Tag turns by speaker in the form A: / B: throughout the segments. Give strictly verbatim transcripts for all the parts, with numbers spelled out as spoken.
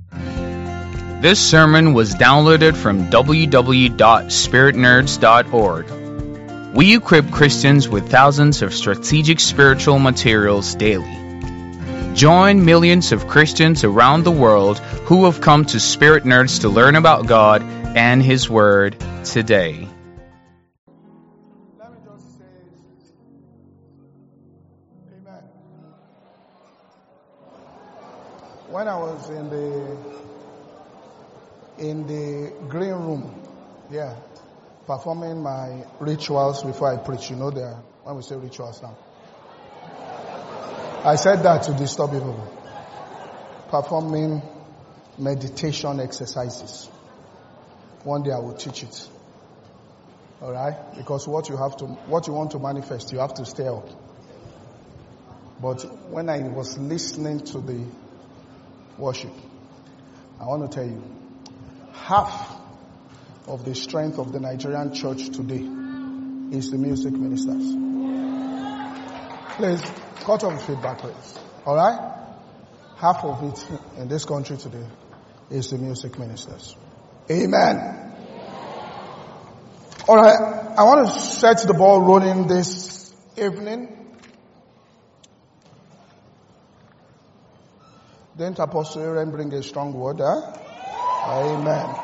A: This sermon was downloaded from w w w dot spirit nerds dot org. We equip Christians with thousands of strategic spiritual materials daily. Join millions of Christians around the world who have come to Spirit Nerds to learn about God and His Word today.
B: Let me just say, amen. When I was in the in the green room, yeah, performing my rituals before I preach, you know, there when we say rituals now, I said that to disturb people. Performing meditation exercises. One day I will teach it. All right, because what you have to, what you want to manifest, you have to stay up. But when I was listening to the worship, I want to tell you, half of the strength of the Nigerian church today is the music ministers. Please, cut off the feedback, please. All right? Half of it in this country today is the music ministers. Amen. All right, I want to set the ball rolling this evening. Didn't Apostle Aaron bring a strong word, huh? Amen.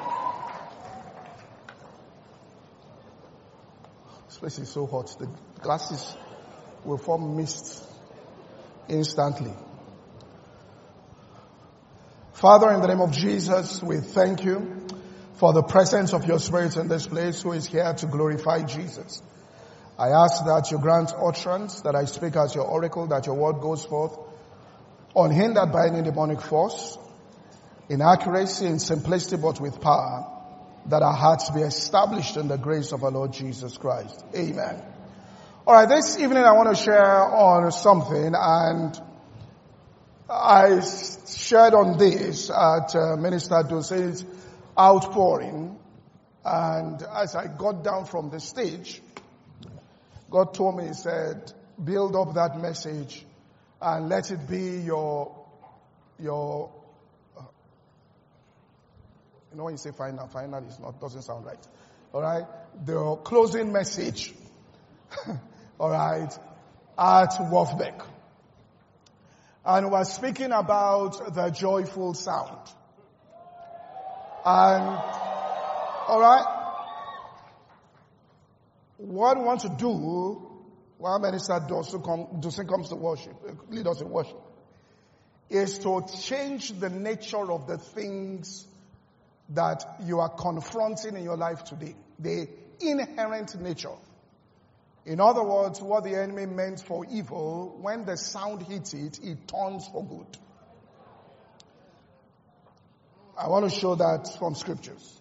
B: This place is so hot. The glasses will form mist instantly. Father, in the name of Jesus, we thank you for the presence of your Spirit in this place who is here to glorify Jesus. I ask that you grant utterance, that I speak as your oracle, that your word goes forth unhindered by any demonic force, in accuracy, in simplicity, but with power, that our hearts be established in the grace of our Lord Jesus Christ. Amen. All right, this evening I want to share on something, and I shared on this at uh, Minister Dose's outpouring, and as I got down from the stage, God told me, He said, build up that message and let it be your, your, uh, you know when you say final, final is not, doesn't sound right. Alright? The closing message, alright, at Wolfbeck. And we're speaking about the joyful sound. And, alright, what we want to do while Minister Dosu come, comes to worship, lead us in worship, is to change the nature of the things that you are confronting in your life today. The inherent nature. In other words, what the enemy meant for evil, when the sound hits it, it turns for good. I want to show that from scriptures.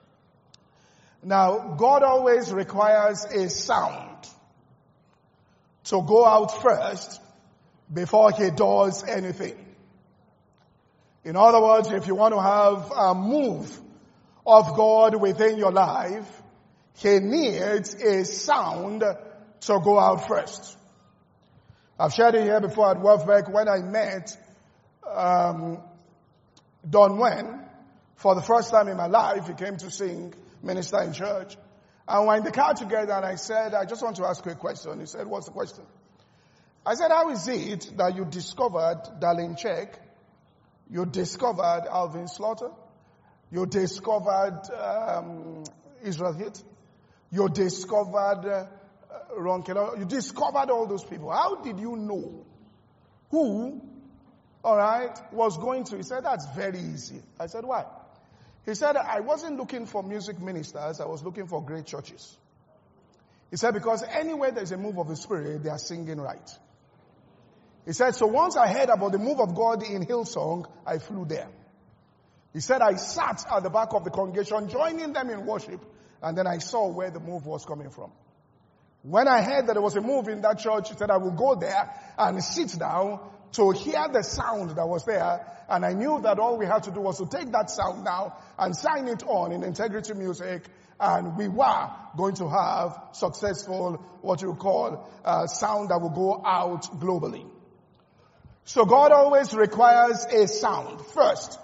B: Now, God always requires a sound to go out first before He does anything. In other words, if you want to have a move of God within your life, He needs a sound to go out first. I've shared it here before at Wolfbeck when I met um, Don Wen for the first time in my life. He came to sing, minister in church. And we're in the car together, and I said, I just want to ask you a question. He said, what's the question? I said, how is it that you discovered Darlene Check? You discovered Alvin Slaughter? You discovered um, Israel Hit? You discovered uh, Ron Keller? You discovered all those people. How did you know who, all right, was going to? He said, that's very easy. I said, why? He said, I wasn't looking for music ministers. I was looking for great churches. He said, because anywhere there's a move of the Spirit, they are singing right. He said, so once I heard about the move of God in Hillsong, I flew there. He said, I sat at the back of the congregation, joining them in worship, and then I saw where the move was coming from. When I heard that there was a move in that church, he said, I will go there and sit down to hear the sound that was there. And I knew that all we had to do was to take that sound now and sign it on in Integrity Music. And we were going to have successful, what you call, uh, sound that will go out globally. So God always requires a sound first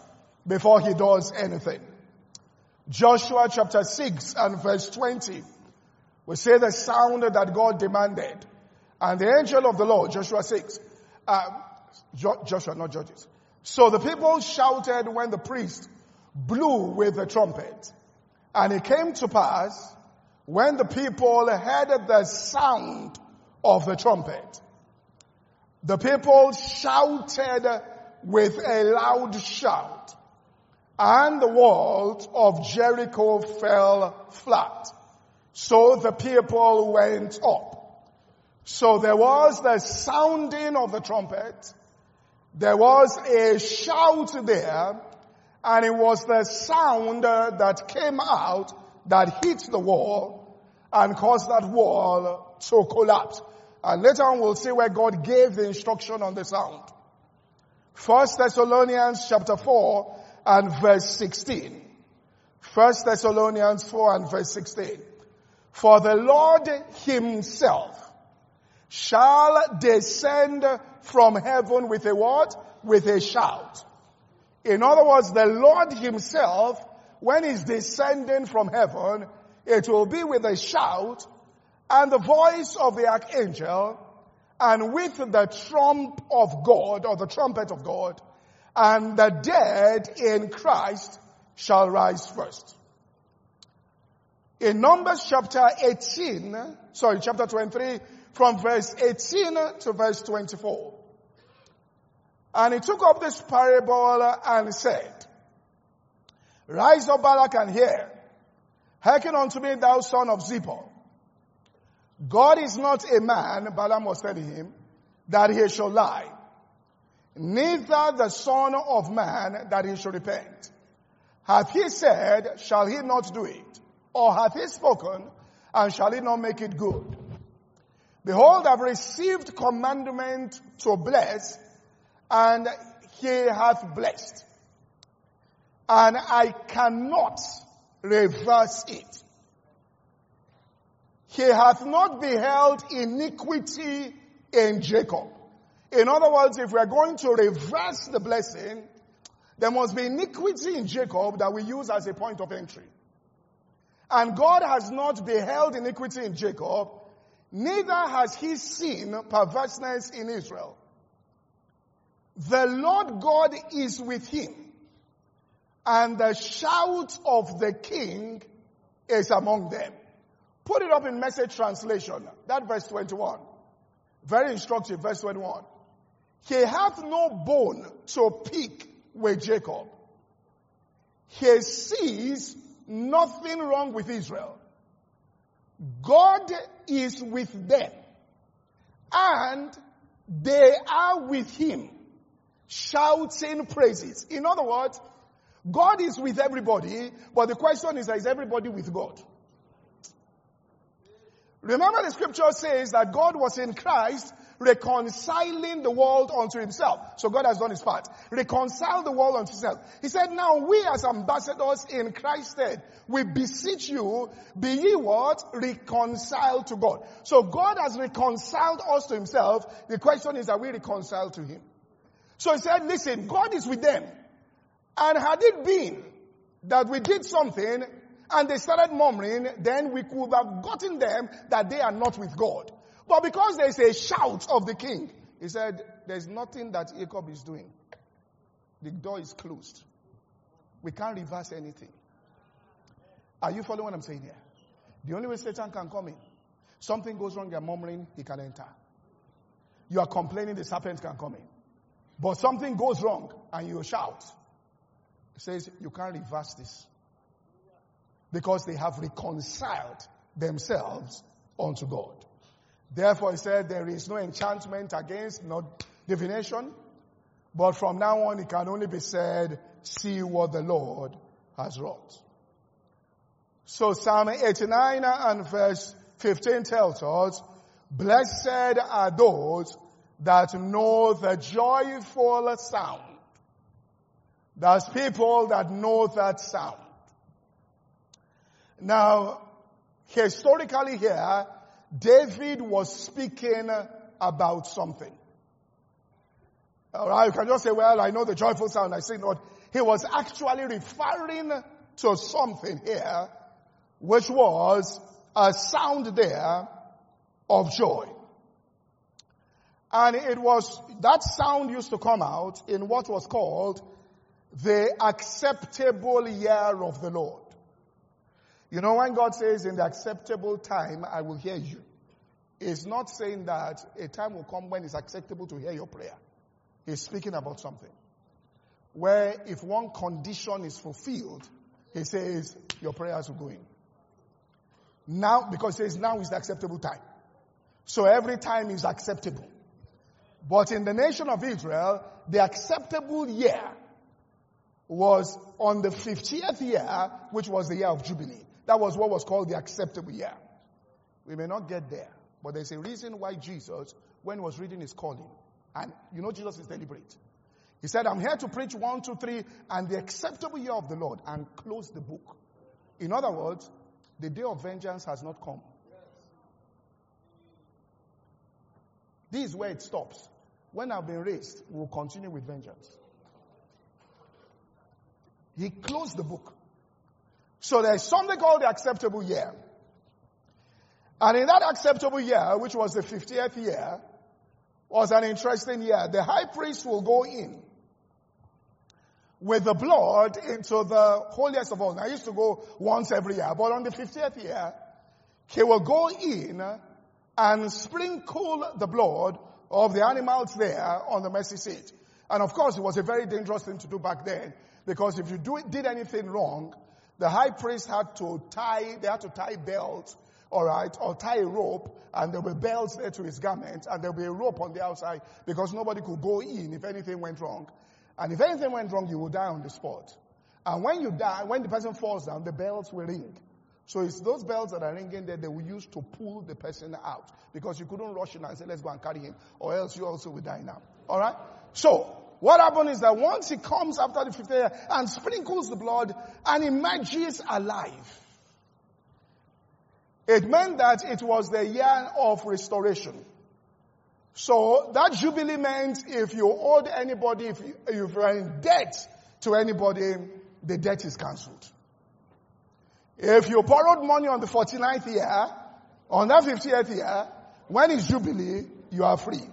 B: before he does anything. Joshua chapter six and verse twenty, we say the sound that God demanded. And the angel of the Lord, Joshua six, uh, jo- Joshua, not Judges. So the people shouted when the priest blew with the trumpet. And it came to pass, when the people heard the sound of the trumpet, the people shouted with a loud shout, and the walls of Jericho fell flat. So the people went up. So there was the sounding of the trumpet. There was a shout there, and it was the sound that came out that hit the wall and caused that wall to collapse. And later on we'll see where God gave the instruction on the sound. First Thessalonians chapter four and verse sixteen. First Thessalonians four and verse sixteen. For the Lord himself shall descend from heaven with a what? With a shout. In other words, the Lord himself, when he's descending from heaven, it will be with a shout and the voice of the archangel and with the trump of God, or the trumpet of God, and the dead in Christ shall rise first. In Numbers chapter eighteen, sorry, chapter twenty-three, from verse eighteen to verse twenty-four. And he took up this parable and said, Rise up, Balak, and hear. Hearken unto me, thou son of Zippor. God is not a man, Balaam was telling him, that he shall lie, neither the son of man that he shall repent. Hath he said, shall he not do it? Or hath he spoken, and shall he not make it good? Behold, I have received commandment to bless, and he hath blessed. And I cannot reverse it. He hath not beheld iniquity in Jacob. In other words, if we are going to reverse the blessing, there must be iniquity in Jacob that we use as a point of entry. And God has not beheld iniquity in Jacob, neither has he seen perverseness in Israel. The Lord God is with him, and the shout of the king is among them. Put it up in Message translation, that verse twenty-one. Very instructive, verse twenty-one. He hath no bone to pick with Jacob. He sees nothing wrong with Israel. God is with them, and they are with him, shouting praises. In other words, God is with everybody, but the question is, is everybody with God? Remember, the scripture says that God was in Christ reconciling the world unto himself. So God has done his part. Reconcile the world unto himself. He said, now we as ambassadors in Christ's stead, we beseech you, be ye what? Reconciled to God. So God has reconciled us to himself. The question is, are we reconciled to him? So he said, listen, God is with them. And had it been that we did something and they started murmuring, then we could have gotten them that they are not with God. But because there is a shout of the king, he said, there's nothing that Jacob is doing. The door is closed. We can't reverse anything. Are you following what I'm saying here? The only way Satan can come in, something goes wrong, you're murmuring, he can enter. You are complaining, the serpent can come in. But something goes wrong and you shout. He says, you can't reverse this. Because they have reconciled themselves unto God. Therefore, he said, there is no enchantment against, no divination. But from now on, it can only be said, see what the Lord has wrought. So Psalm eighty-nine and verse fifteen tells us, blessed are those that know the joyful sound. There's people that know that sound. Now, historically here, David was speaking about something. Alright, you can just say, well, I know the joyful sound. I say, Lord, he was actually referring to something here, which was a sound there of joy. And it was, that sound used to come out in what was called the acceptable year of the Lord. You know, when God says in the acceptable time, I will hear you, it's not saying that a time will come when it's acceptable to hear your prayer. He's speaking about something where if one condition is fulfilled, he says your prayers will go in. Now, because it says now is the acceptable time. So every time is acceptable. But in the nation of Israel, the acceptable year was on the fiftieth year, which was the year of Jubilee. That was what was called the acceptable year. We may not get there, but there's a reason why Jesus, when he was reading his calling, and you know Jesus is deliberate. He said, I'm here to preach one, two, three, and the acceptable year of the Lord, and close the book. In other words, the day of vengeance has not come. This is where it stops. When I've been raised, we'll continue with vengeance. He closed the book. So there's something called the acceptable year. And in that acceptable year, which was the fiftieth year, was an interesting year. The high priest will go in with the blood into the holiest of all. Now, I used to go once every year, but on the fiftieth year, he will go in and sprinkle the blood of the animals there on the mercy seat. And of course, it was a very dangerous thing to do back then, because if you do, did anything wrong, the high priest had to tie, they had to tie belts, all right, or tie a rope, and there were belts there to his garment, and there would be a rope on the outside, because nobody could go in if anything went wrong. And if anything went wrong, you would die on the spot. And when you die, when the person falls down, the bells will ring. So it's those bells that are ringing there, they will use to pull the person out, because you couldn't rush in and say, let's go and carry him, or else you also will die now. All right? So, what happened is that once he comes after the fiftieth year and sprinkles the blood and emerges alive, it meant that it was the year of restoration. So that Jubilee meant if you owed anybody, if you, if you were in debt to anybody, the debt is cancelled. If you borrowed money on the forty-ninth year, on that fiftieth year, when it's Jubilee, you are free.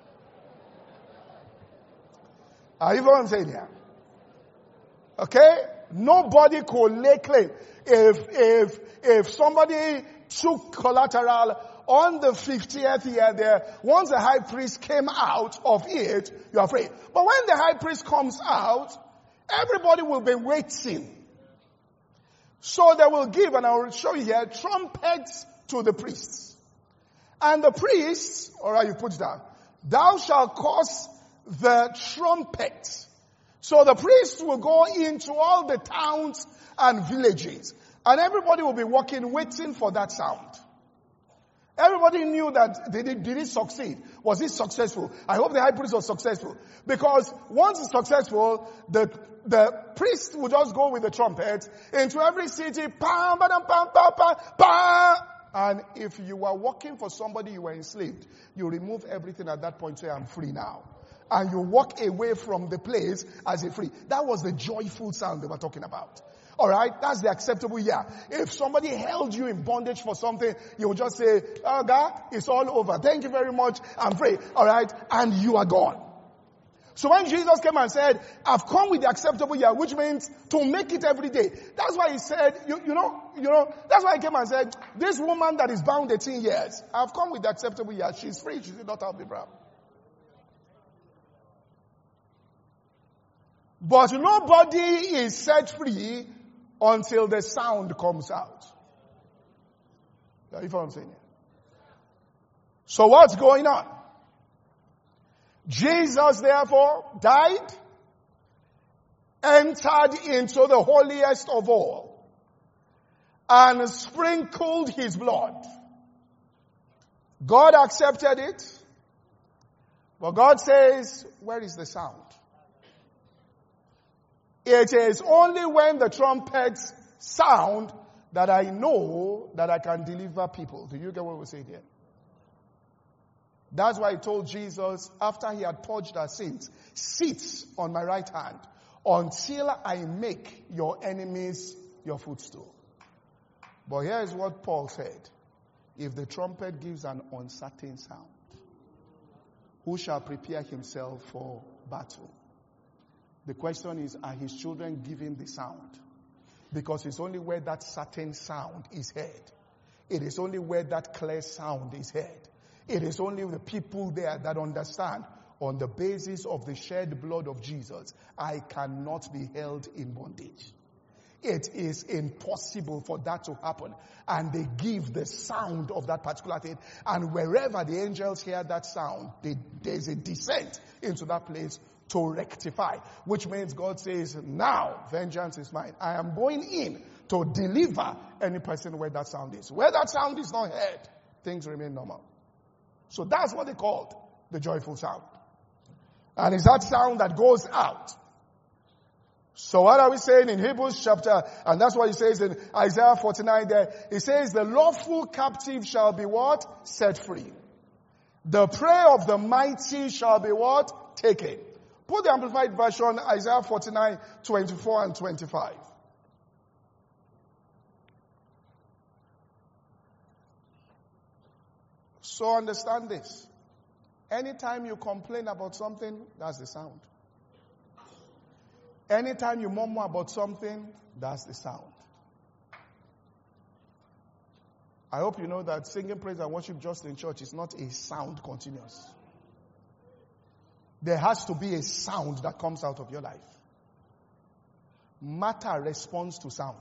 B: Are you what I'm saying here? Okay? Nobody could lay claim. If, if, if somebody took collateral on the fiftieth year there, once the high priest came out of it, you are free. But when the high priest comes out, everybody will be waiting. So they will give, and I will show you here, trumpets to the priests. And the priests, alright, you put it down, thou shalt cause the trumpet. So the priests will go into all the towns and villages, and everybody will be walking, waiting for that sound. Everybody knew that did it, did it succeed? Was it successful? I hope the high priest was successful, because once it's successful, the the priest will just go with the trumpet into every city, pam, pam, pam, pam, pam, pam. And if you were working for somebody you were enslaved, you remove everything at that point, say, I'm free now. And you walk away from the place as a free. That was the joyful sound they were talking about. Alright, that's the acceptable year. If somebody held you in bondage for something, you will just say, oh God, it's all over. Thank you very much. I'm free. Alright, and you are gone. So when Jesus came and said, I've come with the acceptable year, which means to make it every day. That's why he said, you, you know, you know, that's why he came and said, this woman that is bound eighteen years, I've come with the acceptable year. She's free. She's the daughter of Abraham. But nobody is set free until the sound comes out. You know what I'm saying? So what's going on? Jesus therefore died, entered into the holiest of all, and sprinkled his blood. God accepted it, but God says, where is the sound? It is only when the trumpets sound that I know that I can deliver people. Do you get what we're saying here? That's why he told Jesus, after he had purged our sins, sit on my right hand until I make your enemies your footstool. But here is what Paul said. If the trumpet gives an uncertain sound, who shall prepare himself for battle? The question is, are his children giving the sound? Because it's only where that certain sound is heard. It is only where that clear sound is heard. It is only the people there that understand, on the basis of the shed blood of Jesus, I cannot be held in bondage. It is impossible for that to happen. And they give the sound of that particular thing. And wherever the angels hear that sound, they, there's a descent into that place to rectify. Which means God says, now vengeance is mine. I am going in to deliver any person where that sound is. Where that sound is not heard, things remain normal. So that's what they called the joyful sound. And it's that sound that goes out. So what are we saying in Hebrews chapter, and that's what he says in Isaiah forty-nine there. He says, the lawful captive shall be what? Set free. The prayer of the mighty shall be what? Taken. Put the Amplified Version, Isaiah forty-nine, twenty-four and twenty-five. So understand this. Anytime you complain about something, that's the sound. Anytime you murmur about something, that's the sound. I hope you know that singing praise and worship just in church is not a sound continuous. There has to be a sound that comes out of your life. Matter responds to sound.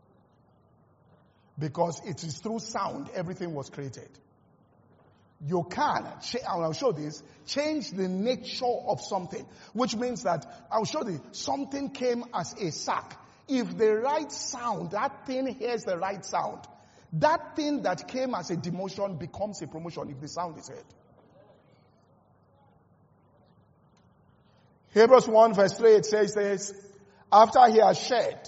B: Because it is through sound everything was created. You can, and I'll show this, change the nature of something. Which means that, I'll show this, something came as a sack. If the right sound, that thing hears the right sound, that thing that came as a demotion becomes a promotion if the sound is heard. Hebrews one verse three, it says this, after he has shed,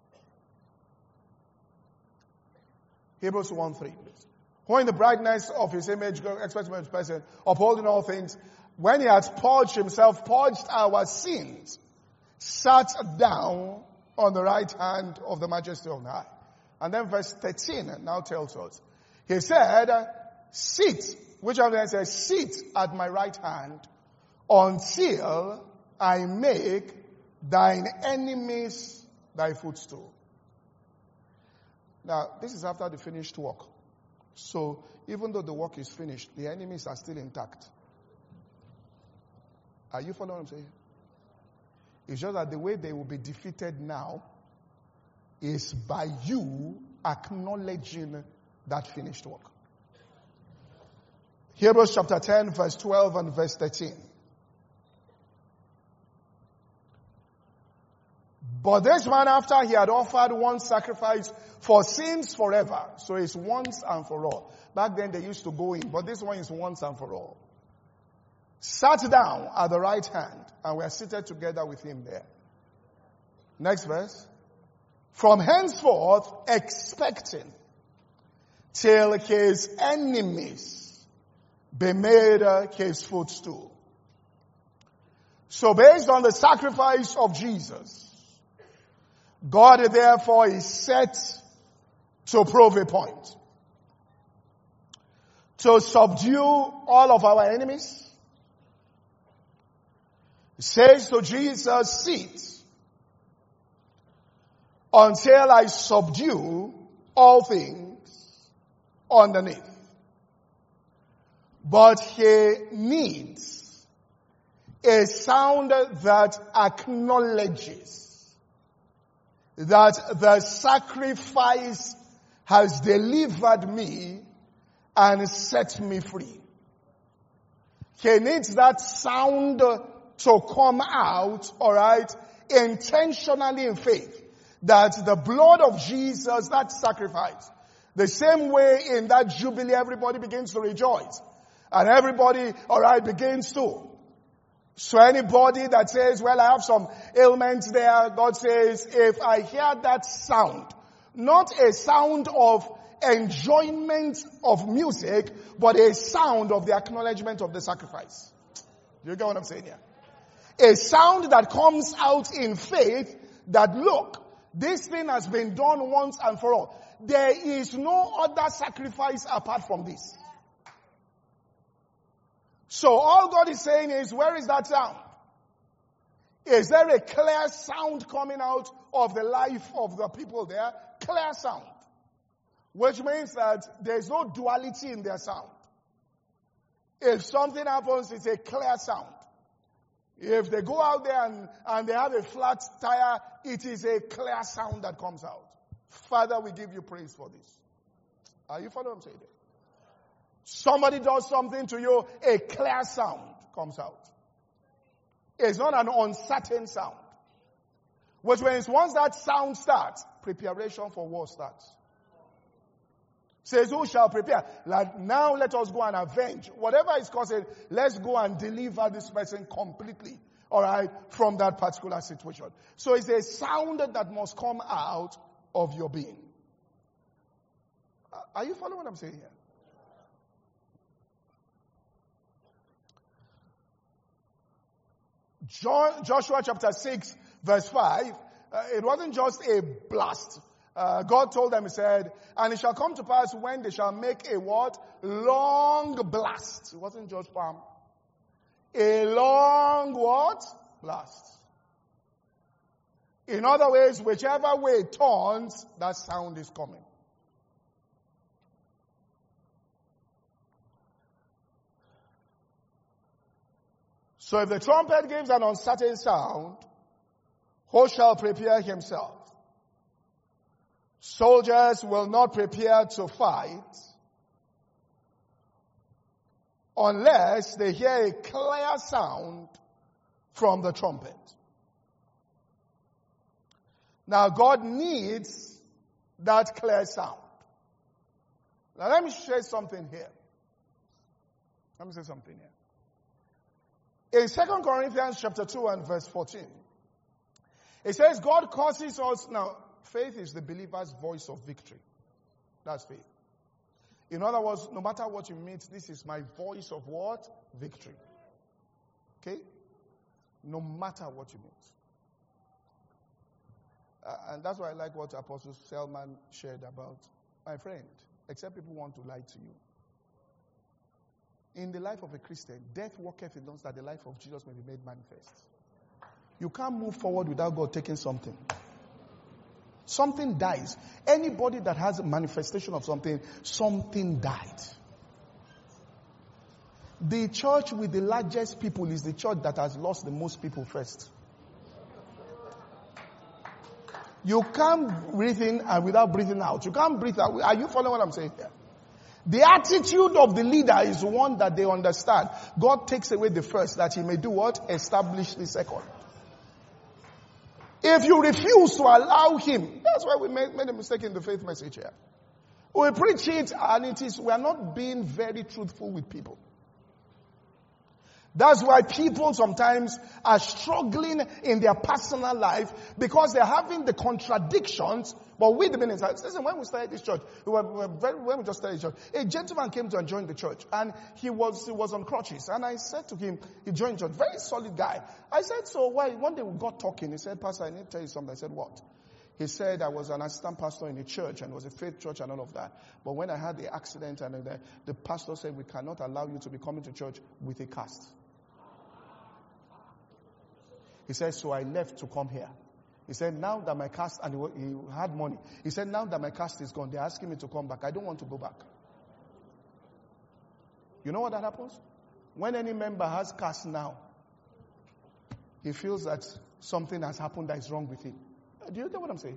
B: Hebrews one three, who in the brightness of his image, expecting his person, upholding all things, when he has purged himself, purged our sins, sat down on the right hand of the majesty on high. And then verse thirteen now tells us, he said, sit, which of them says, sit at my right hand until I make thine enemies thy footstool. Now, this is after the finished work. So, even though the work is finished, the enemies are still intact. Are you following what I'm saying? It's just that the way they will be defeated now is by you acknowledging that finished work. Hebrews chapter ten, verse twelve and verse thirteen. But this man, after he had offered one sacrifice for sins forever, so it's once and for all. Back then they used to go in, but this one is once and for all. Sat down at the right hand, and we are seated together with him there. Next verse. From henceforth, expecting till his enemies be made his footstool. So based on the sacrifice of Jesus, God therefore is set to prove a point. To subdue all of our enemies. It says to Jesus, sit until I subdue all things underneath. But he needs a sound that acknowledges that the sacrifice has delivered me and set me free. He needs that sound to come out, alright, intentionally in faith. That the blood of Jesus, that sacrifice, the same way in that jubilee everybody begins to rejoice. And everybody, alright, begins to. So anybody that says, well, I have some ailments there, God says, if I hear that sound, not a sound of enjoyment of music, but a sound of the acknowledgement of the sacrifice. Do you get what I'm saying here? A sound that comes out in faith that, look, this thing has been done once and for all. There is no other sacrifice apart from this. So all God is saying is, where is that sound? Is there a clear sound coming out of the life of the people there? Clear sound. Which means that there is no duality in their sound. If something happens, it's a clear sound. If they go out there and, and they have a flat tire, it is a clear sound that comes out. Father, we give you praise for this. Are you following what I'm saying? Somebody does something to you, a clear sound comes out. It's not an uncertain sound. Which means once that sound starts, preparation for war starts. Says, who shall prepare? Like, now let us go and avenge. Whatever is causing, let's go and deliver this person completely, all right, from that particular situation. So it's a sound that must come out of your being. Are you following what I'm saying here? John, Joshua chapter six, verse five, uh, it wasn't just a blast. Uh, God told them, he said, and it shall come to pass when they shall make a what? Long blast. It wasn't just palm. A long what? Blast. In other words, whichever way it turns, that sound is coming. So if the trumpet gives an uncertain sound, who shall prepare himself? Soldiers will not prepare to fight unless they hear a clear sound from the trumpet. Now God needs that clear sound. Now let me share something here. Let me say something here. In Second Corinthians chapter two and verse fourteen, it says God causes us, now faith is the believer's voice of victory. That's faith. In other words, no matter what you meet, this is my voice of what? Victory. Okay? No matter what you meet. Uh, and that's why I like what Apostle Selman shared about. My friend, except people want to lie to you. In the life of a Christian, death worketh in us that the life of Jesus may be made manifest. You can't move forward without God taking something. Something dies. Anybody that has a manifestation of something, something died. The church with the largest people is the church that has lost the most people first. You can't breathe in and without breathing out. You can't breathe out. Are you following what I'm saying here? The attitude of the leader is one that they understand. God takes away the first that he may do what? Establish the second. If you refuse to allow him, that's why we made, made a mistake in the faith message here. We preach it and it is, we are not being very truthful with people. That's why people sometimes are struggling in their personal life because they're having the contradictions. But wait a minute. Listen, when we started this church, we were, we were very, when we just started this church, a gentleman came to join the church and he was, he was on crutches. And I said to him, he joined church, very solid guy. I said, so why? One day we got talking. He said, Pastor, I need to tell you something. I said, what? He said, I was an assistant pastor in a church and it was a faith church and all of that. But when I had the accident and the, the pastor said, we cannot allow you to be coming to church with a cast. He said, so I left to come here. He said, now that my cast, and he, he had money. He said, now that my cast is gone, they're asking me to come back. I don't want to go back. You know what that happens? When any member has cast now, he feels that something has happened that is wrong with him. Do you know what I'm saying?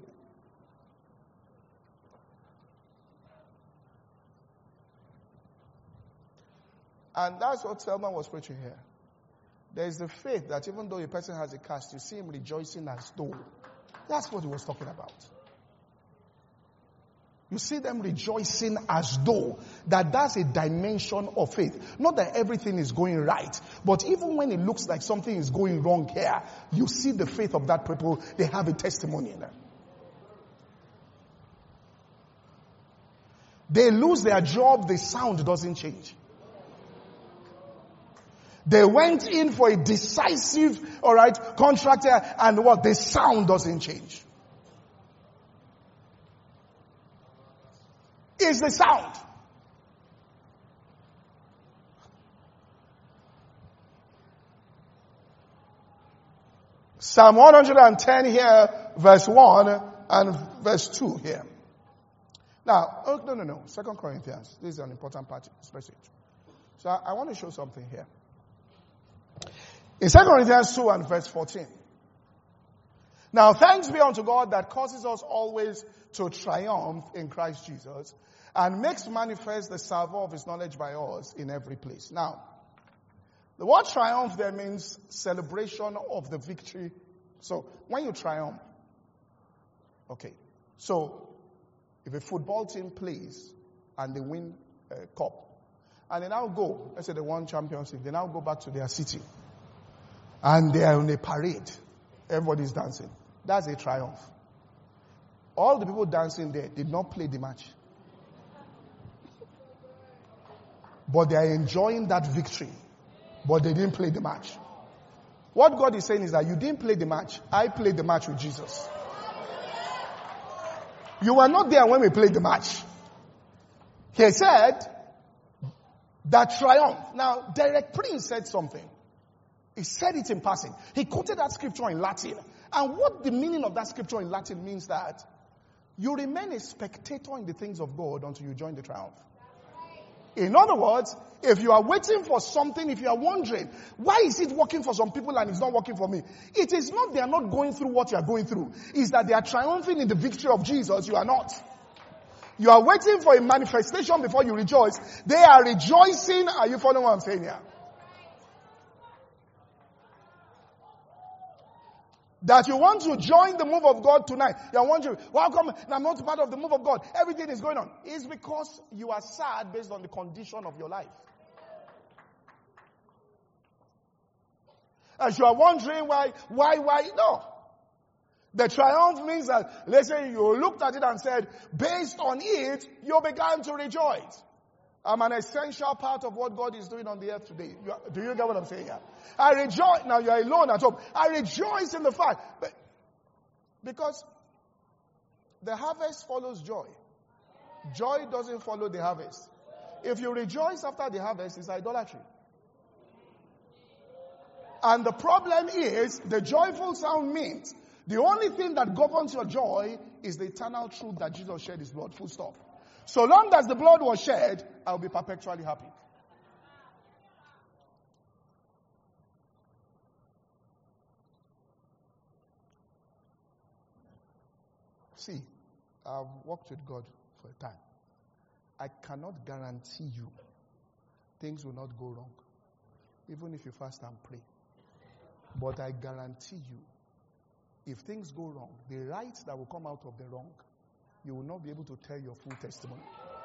B: And that's what Selman was preaching here. There is the faith that even though a person has a cast, you see him rejoicing as though. That's what he was talking about. You see them rejoicing as though. That that's a dimension of faith. Not that everything is going right. But even when it looks like something is going wrong here, you see the faith of that people. They have a testimony in them. They lose their job, the sound doesn't change. They went in for a decisive, alright, contract and what? The sound doesn't change. It's the sound. Psalm one hundred ten here, verse one and verse two here. Now, oh, no, no, no. Second Corinthians. This is an important part of this passage. So I, I want to show something here. In Second Corinthians two and verse fourteen. Now, thanks be unto God that causes us always to triumph in Christ Jesus and makes manifest the savour of his knowledge by us in every place. Now, the word triumph there means celebration of the victory. So, when you triumph, okay, so if a football team plays and they win a cup, and they now go, let's say they won Champions League, they now go back to their city, and they are on a parade, everybody's dancing. That's a triumph. All the people dancing there did not play the match. But they are enjoying that victory. But they didn't play the match. What God is saying is that you didn't play the match. I played the match with Jesus. You were not there when we played the match. He said that triumph. Now, Derek Prince said something. He said it in passing. He quoted that scripture in Latin. And what the meaning of that scripture in Latin means that you remain a spectator in the things of God until you join the triumph. In other words, if you are waiting for something, if you are wondering, why is it working for some people and it's not working for me? It is not they are not going through what you are going through. It's that they are triumphing in the victory of Jesus. You are not. You are waiting for a manifestation before you rejoice. They are rejoicing. Are you following what I'm saying here? That you want to join the move of God tonight. You are wondering, well, how come I'm not part of the move of God? Everything is going on. It's because you are sad based on the condition of your life. As you are wondering why, why, why, no. The triumph means that, let's say you looked at it and said, based on it, you began to rejoice. I'm an essential part of what God is doing on the earth today. You are, do you get what I'm saying here? I rejoice. Now you are alone at home. I rejoice in the fact. But, because the harvest follows joy. Joy doesn't follow the harvest. If you rejoice after the harvest, it's idolatry. And the problem is, the joyful sound means the only thing that governs your joy is the eternal truth that Jesus shed his blood. Full stop. So long as the blood was shed, I'll be perpetually happy. See, I've walked with God for a time. I cannot guarantee you things will not go wrong, even if you fast and pray. But I guarantee you, if things go wrong, the right that will come out of the wrong, you will not be able to tell your full testimony.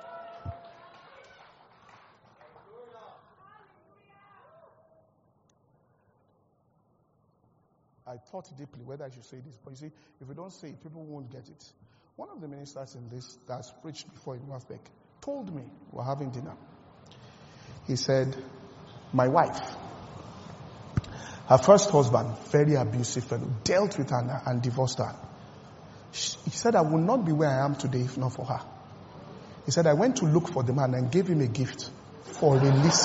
B: I thought deeply whether I should say this, but you see, if you don't say it, people won't get it. One of the ministers in this that's preached before in Wafbeck told me, we're having dinner. He said, my wife, her first husband, very abusive fellow, dealt with her and divorced her. He said, I would not be where I am today if not for her. He said, I went to look for the man and gave him a gift for release.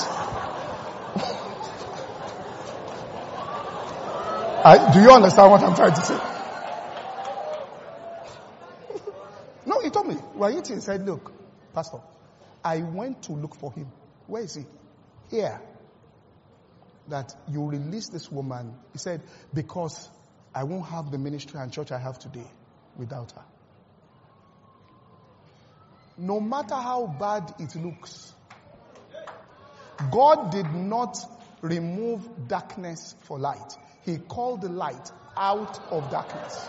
B: I, do you understand what I'm trying to say? No, he told me. We're eating. He said, look, Pastor, I went to look for him. Where is he? Here. That you release this woman. He said, because I won't have the ministry and church I have today without her. No matter how bad it looks, God did not remove darkness for light. He called the light out of darkness.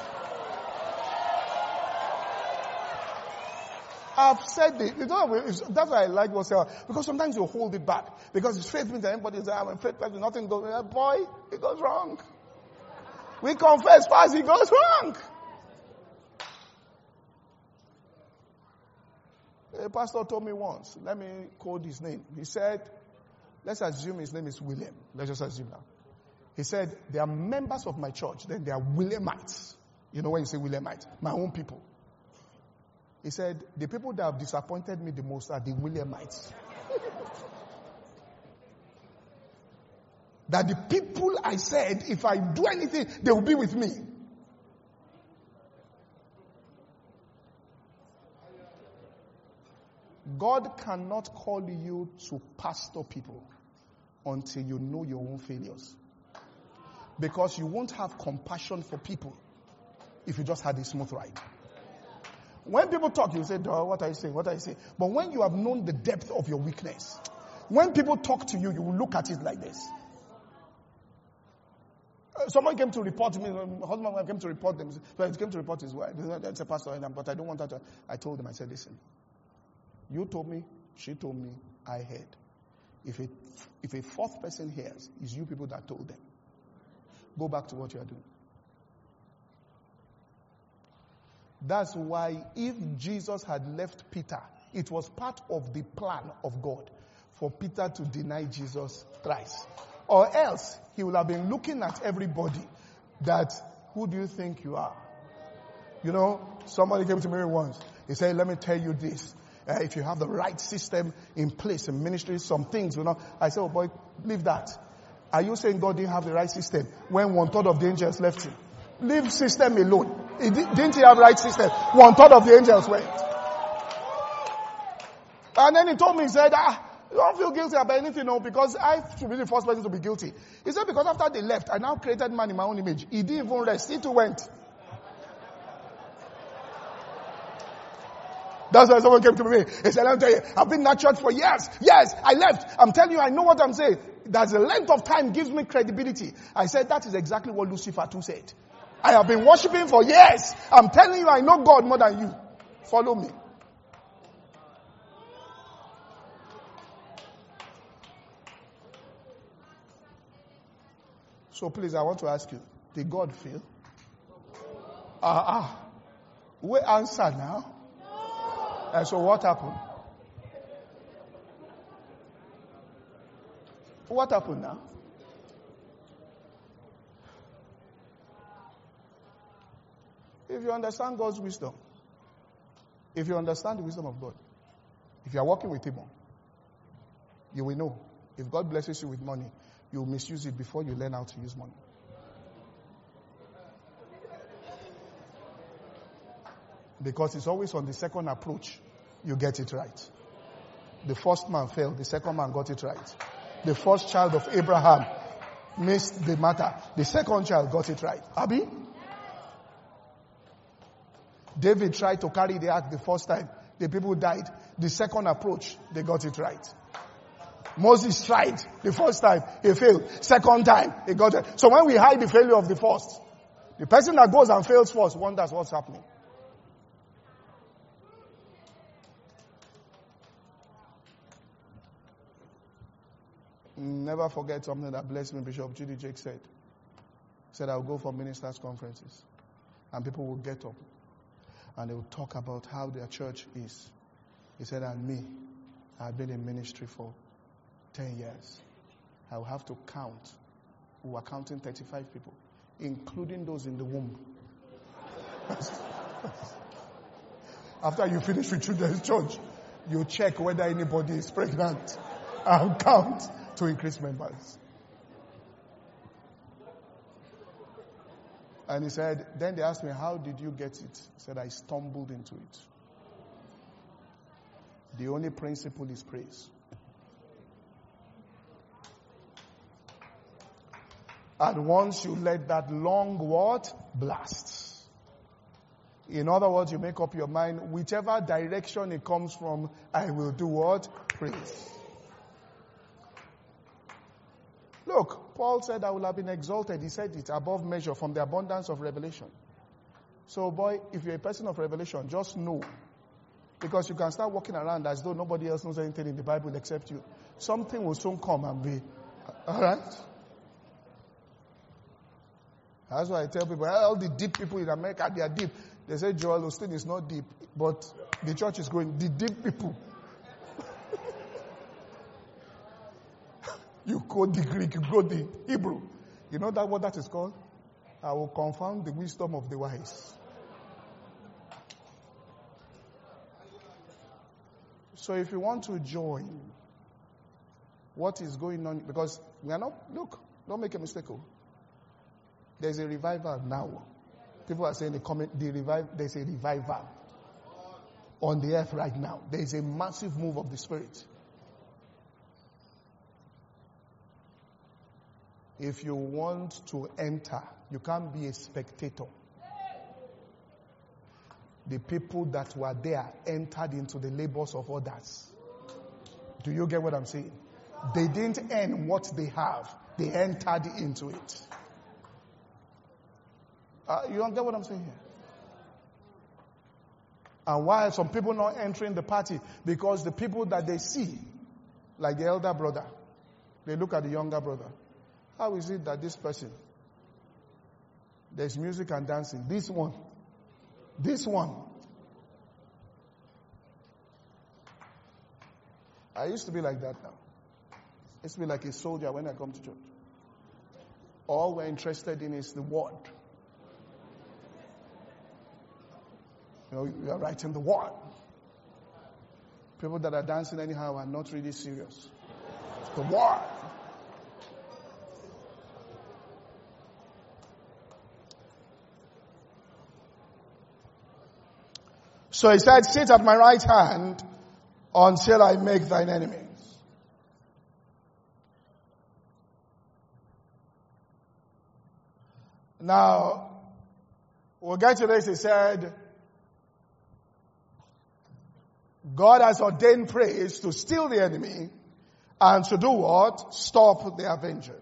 B: I've said it. You know, that's why I like what's there. Because sometimes you hold it back. Because it's faith means that everybody says, I'm a faith person, nothing goes wrong. Boy, it goes wrong. We confess fast, it goes wrong. A pastor told me once, let me quote his name. He said, let's assume his name is William. Let's just assume now. He said, there are members of my church, then there are Williamites. You know when you say Williamites? My own people. He said, the people that have disappointed me the most are the Williamites. That the people I said, if I do anything, they will be with me. God cannot call you to pastor people until you know your own failures. Because you won't have compassion for people if you just had a smooth ride. When people talk, you say, "Duh, what are you saying? What are you saying?" But when you have known the depth of your weakness, when people talk to you, you will look at it like this. Uh, someone came to report me, my husband and wife came to report them. So he came to report his wife. That's a pastor, but I don't want that to. I told him, I said, listen, you told me, she told me, I heard. If a, if a fourth person hears, it's you people that told them. Go back to what you are doing. That's why if Jesus had left Peter, it was part of the plan of God for Peter to deny Jesus thrice. Or else, he would have been looking at everybody that, who do you think you are? You know, somebody came to me once. He said, let me tell you this. Uh, if you have the right system in place in ministry, some things, you know. I said, oh boy, leave that. Are you saying God didn't have the right system when one third of the angels left him? Leave system alone. He did, didn't he have the right system? One third of the angels went. And then he told me, he said, ah, you don't feel guilty about anything, no, because I should be the first person to be guilty. He said, because after they left, I now created man in my own image. He didn't even rest. He too went. That's why someone came to me. He said, let me tell you, I've been in that church for years. Yes, I left. I'm telling you, I know what I'm saying. That the length of time gives me credibility. I said, that is exactly what Lucifer too said. I have been worshiping for years. I'm telling you, I know God more than you. Follow me. So please, I want to ask you, did God fail? Ah, uh, ah. We answer now. And so what happened? What happened now? If you understand God's wisdom, if you understand the wisdom of God, if you are working with Him, you will know. If God blesses you with money, you will misuse it before you learn how to use money. Because it's always on the second approach you get it right. The first man failed, the second man got it right. The first child of Abraham missed the matter. The second child got it right. Abi? David tried to carry the ark the first time. The people died. The second approach, they got it right. Moses tried the first time. He failed. Second time, he got it. So when we hide the failure of the first, the person that goes and fails first wonders what's happening. Never forget something that blessed me, Bishop Judy Jake said. He said, I'll go for ministers' conferences. And people will get up. And they will talk about how their church is. He said, and me, I've been in ministry for ten years. I will have to count. We were counting thirty-five people, including those in the womb. After you finish with children's church, you check whether anybody is pregnant and count to increase members. And he said, then they asked me, how did you get it? He said, I stumbled into it. The only principle is praise. And once you let that long what? Blast. In other words, you make up your mind, whichever direction it comes from, I will do what? Praise. Look, Paul said, I will have been exalted. He said it above measure from the abundance of revelation. So, boy, if you're a person of revelation, just know. Because you can start walking around as though nobody else knows anything in the Bible except you. Something will soon come and be. All right? That's why I tell people, all the deep people in America, they are deep. They say Joel Osteen is not deep, but the church is growing. The deep people. You quote the Greek, you quote the Hebrew. You know that what that is called? I will confound the wisdom of the wise. So if you want to join what is going on, because we are not, look, don't make a mistake. Oh. There's a revival now. People are saying the comment, the revive, there's a revival on the earth right now. There's a massive move of the Spirit. If you want to enter, you can't be a spectator. The people that were there entered into the labors of others. Do you get what I'm saying? They didn't earn what they have. They entered into it. Uh, you don't get what I'm saying here? And why are some people not entering the party? Because the people that they see, like the elder brother, they look at the younger brother. How is it that this person, there's music and dancing. This one, this one. I used to be like that now. I used to be like a soldier when I come to church. All we're interested in is the word. You know, you are writing the word. People that are dancing anyhow are not really serious. It's the word. So he said, sit at my right hand until I make thine enemies. Now, we'll get to this. He said, God has ordained praise to steal the enemy and to do what? Stop the avenger.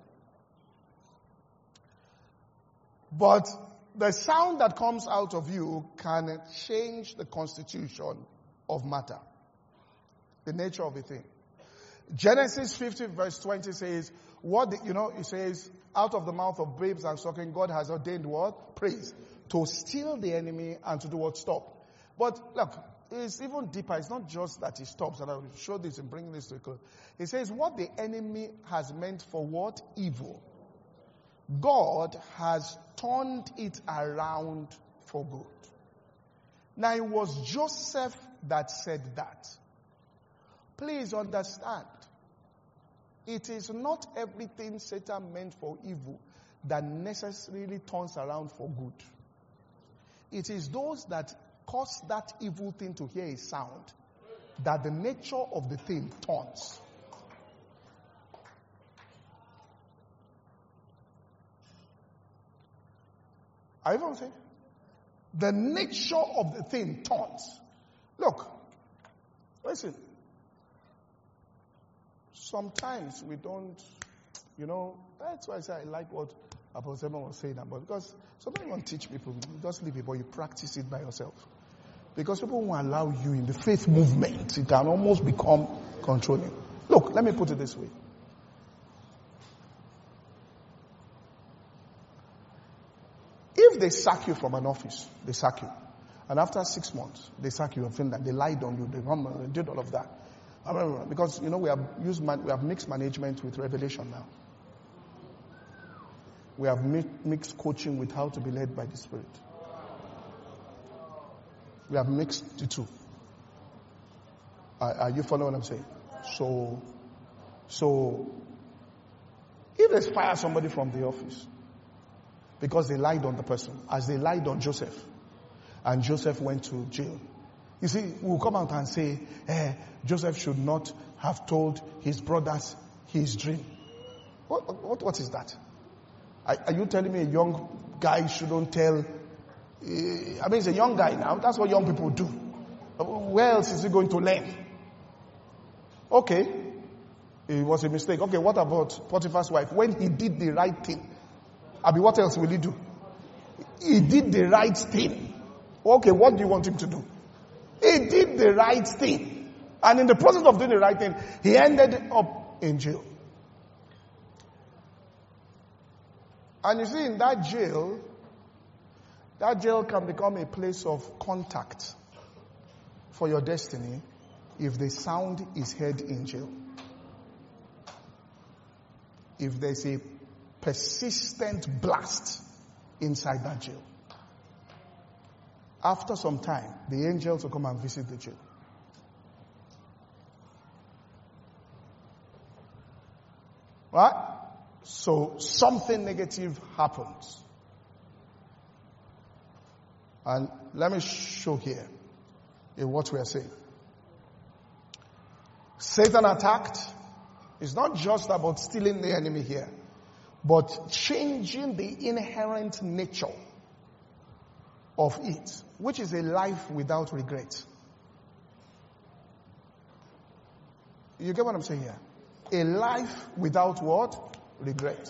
B: But the sound that comes out of you can change the constitution of matter, the nature of a thing. Genesis fifty verse twenty says, what the, you know, it says, out of the mouth of babes and sucking, God has ordained what? Praise. To steal the enemy and to do what? Stop. But look, it's even deeper. It's not just that he stops, and I will show this and bring this to a close. It says, what the enemy has meant for what? Evil. God has turned it around for good. Now, it was Joseph that said that. Please understand, it is not everything Satan meant for evil that necessarily turns around for good. It is those that cause that evil thing to hear a sound that the nature of the thing turns. Are you following? The nature of the thing turns. Look, listen. Sometimes we don't, you know, that's why I say I like what Apostle Simon was saying about, because sometimes you want to teach people, you just leave it, but you practice it by yourself. Because people won't allow you in the faith movement. It can almost become controlling. Look, let me put it this way. If they sack you from an office, they sack you. And after six months, they sack you in Finland. They lied on you. They, they did all of that. Because, you know, we have used man, we have mixed management with revelation now. We have mi- mixed coaching with how to be led by the Spirit. We have mixed the two. Are, are you following what I'm saying? So, so, if they fire somebody from the office because they lied on the person, as they lied on Joseph, and Joseph went to jail. You see, we'll come out and say, eh, Joseph should not have told his brothers his dream. What, what, what is that? Are, are you telling me a young guy shouldn't tell? Uh, I mean, he's a young guy now. That's what young people do. Where else is he going to learn? Okay, it was a mistake. Okay, what about Potiphar's wife? When he did the right thing, I mean, what else will he do? He did the right thing. Okay, what do you want him to do? He did the right thing. And in the process of doing the right thing, he ended up in jail. And you see, in that jail, that jail can become a place of contact for your destiny if the sound is heard in jail. if there's a persistent blast inside that jail. After some time, the angels will come and visit the jail. Right? So something negative happens. And let me show here in what we are saying. Satan attacked. It's not just about stealing the enemy here, but changing the inherent nature of it, which is a life without regret. You get what I'm saying here? A life without what? Regret.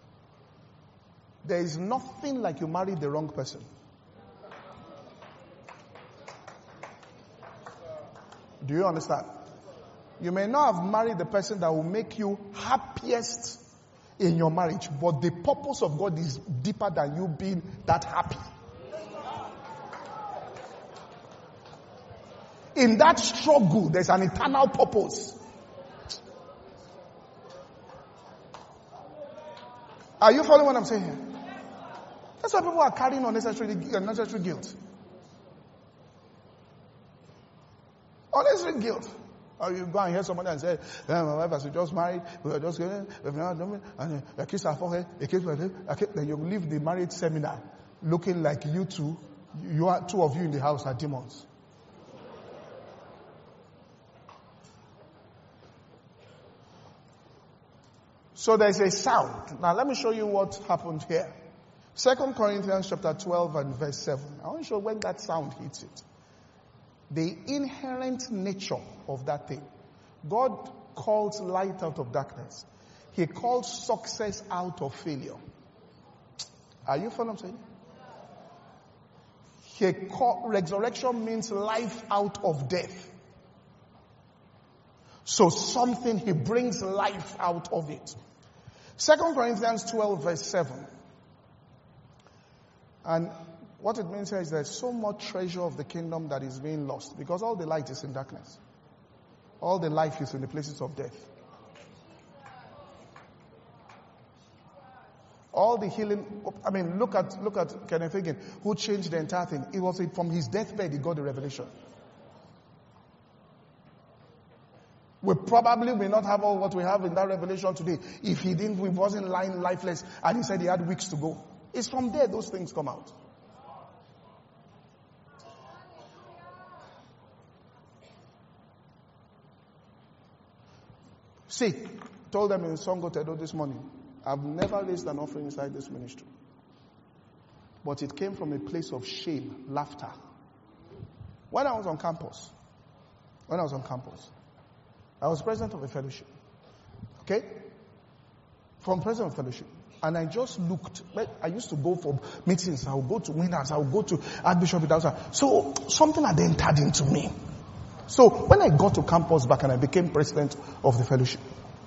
B: There is nothing like you married the wrong person. Do you understand? You may not have married the person that will make you happiest in your marriage, but the purpose of God is deeper than you being that happy. In that struggle, there's an eternal purpose. Are you following what I'm saying here? That's why people are carrying unnecessary, unnecessary guilt. Unnecessary guilt. Or you go and hear somebody and say, yeah, my wife has just married, we were just getting, and I kiss her forehead, I kiss her head, then you leave the marriage seminar looking like you two, you are two of you in the house are demons. So there's a sound. Now let me show you what happened here. Second Corinthians chapter twelve and verse seven. I want to show when that sound hits it. The inherent nature of that thing. God calls light out of darkness. He calls success out of failure. Are you following what I'm saying? He call, resurrection means life out of death. So something, he brings life out of it. Second Corinthians twelve verse seven. And what it means here is there's so much treasure of the kingdom that is being lost because all the light is in darkness. All the life is in the places of death. All the healing, I mean, look at look at Kenneth Hagin, who changed the entire thing. It was from his deathbed he got the revelation. We probably may not have all what we have in that revelation today if he didn't, he wasn't lying lifeless and he said he had weeks to go. It's from there those things come out. See, told them in Songo Tedo this morning, I've never raised an offering inside this ministry. But it came from a place of shame, laughter. When I was on campus, when I was on campus, I was president of a fellowship. Okay? From president of fellowship. And I just looked. I used to go for meetings. I would go to winners. I would go to Archbishop Idausa. So something had entered into me. So when I got to campus back and I became president of the fellowship,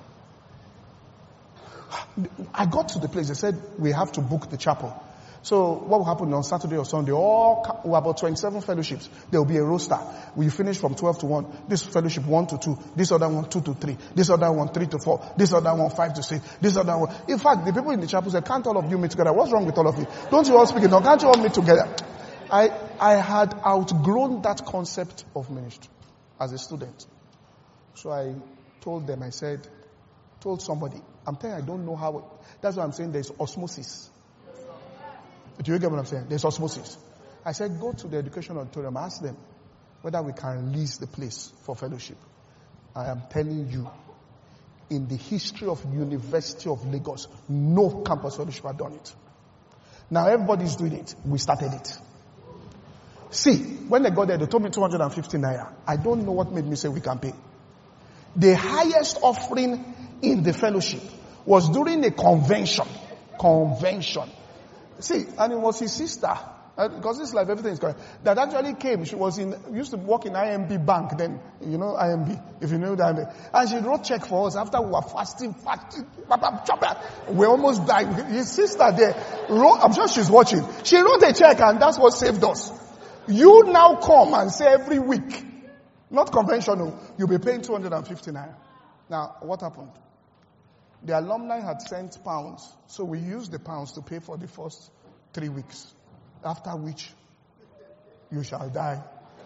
B: I got to the place. They said, we have to book the chapel. So what will happen on Saturday or Sunday? All we're about twenty-seven fellowships. There will be a roster. We finish from twelve to one. This fellowship one to two. This other one two to three. This other one three to four. This other one five to six. This other one. In fact, the people in the chapel said, "Can't all of you meet together? What's wrong with all of you? Don't you all speak it? No, can't you all meet together?" I I had outgrown that concept of ministry as a student. So I told them. I said, told somebody. I'm telling you, I don't know how. It, that's why I'm saying there's osmosis. Do you get what I'm saying? There's osmosis. I said, go to the education auditorium, ask them whether we can release the place for fellowship. I am telling you, in the history of University of Lagos, no campus fellowship had done it. Now everybody's doing it. We started it. See, when they got there, they told me two hundred fifty naira. I don't know what made me say we can pay. The highest offering in the fellowship was during a convention. Convention. See, and it was his sister, uh, because this life, everything is correct, that actually came. She was in, used to work in I M B Bank then, you know I M B, if you know the I M B. And she wrote check for us after we were fasting, fasting, we almost died. His sister there, wrote, I'm sure she's watching, she wrote a check and that's what saved us. You now come and say every week, not conventional, you'll be paying two hundred fifty naira. Now, what happened? The alumni had sent pounds, so we used the pounds to pay for the first three weeks, after which you shall die.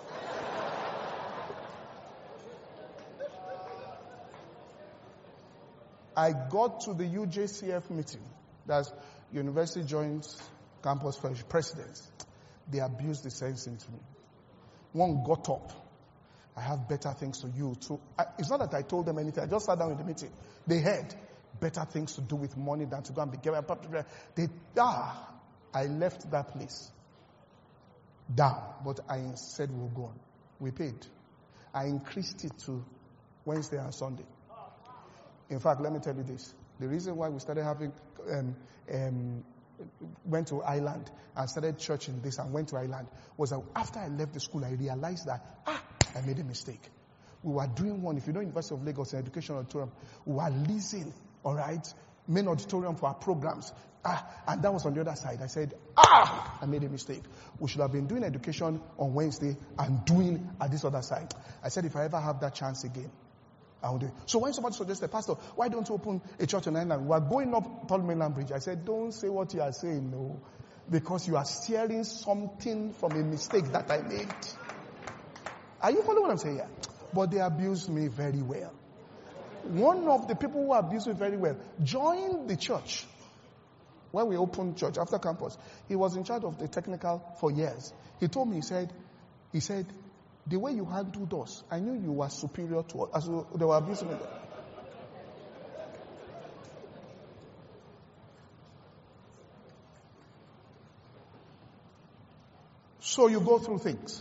B: I got to the U J C F meeting, that's University Joint Campus Presidents. They abused the sense into me. One got up. I have better things to do. To, I, it's not that I told them anything. I just sat down in the meeting. They had better things to do with money than to go and be given. They, ah, I left that place down, but I said we'll go on. We paid. I increased it to Wednesday and Sunday. In fact, let me tell you this. The reason why we started having, um, um, went to Ireland and started church in this and went to Ireland was that after I left the school, I realized that, ah, I made a mistake. We were doing one, if you know University of Lagos, an education auditorium, we were leasing, all right, main auditorium for our programs. Ah, and that was on the other side. I said, ah, I made a mistake. We should have been doing education on Wednesday and doing at this other side. I said, if I ever have that chance again, I will do it. So when somebody suggested, Pastor, why don't you open a church on Island? We are going up Paul Mainland Bridge. I said, don't say what you are saying, no. Because you are steering something from a mistake that I made. Are you following what I'm saying here? But they abused me very well. One of the people who abused me very well joined the church. When we opened church after campus, he was in charge of the technical for years. He told me, he said, he said, the way you handled us, I knew you were superior to us. As they were abusing me. So you go through things.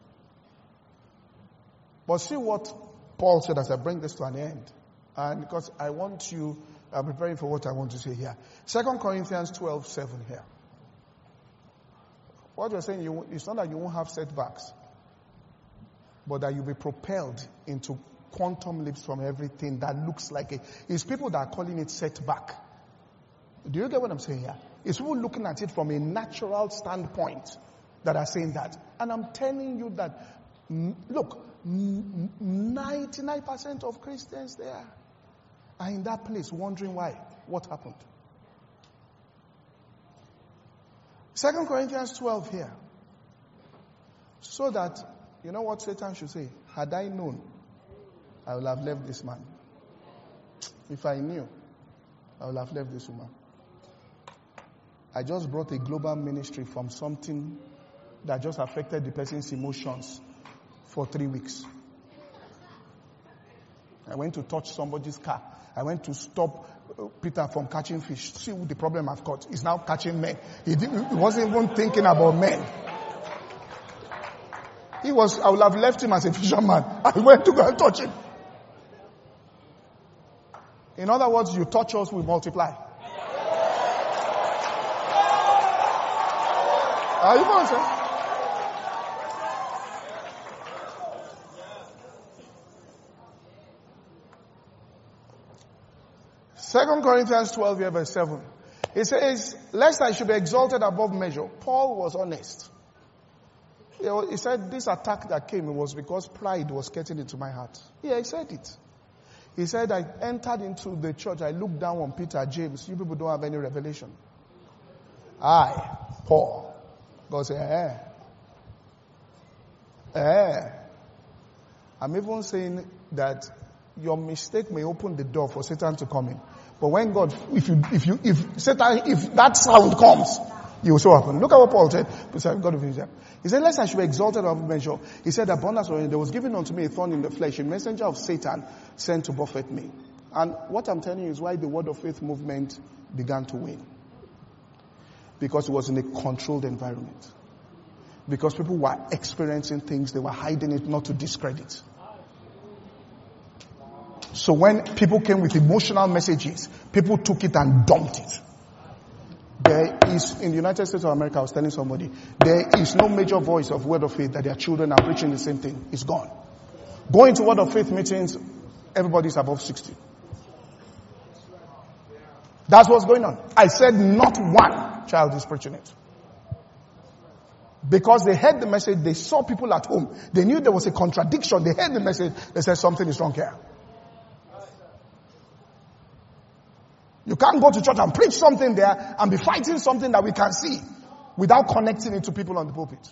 B: But see what Paul said as I bring this to an end. And because I want you, I'm preparing for what I want to say here. Second Corinthians twelve seven here. What you're saying, you, it's not that you won't have setbacks, but that you'll be propelled into quantum leaps from everything that looks like it. It's people that are calling it setback. Do you get what I'm saying here? It's people looking at it from a natural standpoint that are saying that. And I'm telling you that, look, ninety-nine percent of Christians there are in that place wondering why. What happened? Second Corinthians twelve here. So that, you know what Satan should say? Had I known, I would have left this man. If I knew, I would have left this woman. I just brought a global ministry from something that just affected the person's emotions for three weeks. I went to touch somebody's car. I went to stop Peter from catching fish. See the problem I've got. He's now catching men. He, didn't, he wasn't even thinking about men. He was, I would have left him as a fisherman. I went to go and touch him. In other words, you touch us, we multiply. Are you going to say? Second Corinthians twelve, verse seven. It says, lest I should be exalted above measure. Paul was honest. He said, this attack that came, it was because pride was getting into my heart. Yeah, he said it. He said, I entered into the church. I looked down on Peter, James. You people don't have any revelation. I, Paul. God said, eh. Eh. I'm even saying that your mistake may open the door for Satan to come in. But when God, if you, if you, if Satan, if that sound comes, you will so happen. Look at what Paul said. He said, He said, lest I should be exalted above measure. He said, abundance of there was given unto me a thorn in the flesh, a messenger of Satan sent to buffet me. And what I'm telling you is why the Word of Faith movement began to win. Because it was in a controlled environment. Because people were experiencing things, they were hiding it not to discredit. So when people came with emotional messages, people took it and dumped it. There is, in the United States of America, I was telling somebody, there is no major voice of Word of Faith that their children are preaching the same thing. It's gone. Going to Word of Faith meetings, everybody's above sixty. That's what's going on. I said not one child is preaching it. Because they heard the message, they saw people at home. They knew there was a contradiction. They heard the message, they said something is wrong here. You can't go to church and preach something there and be fighting something that we can see without connecting it to people on the pulpit.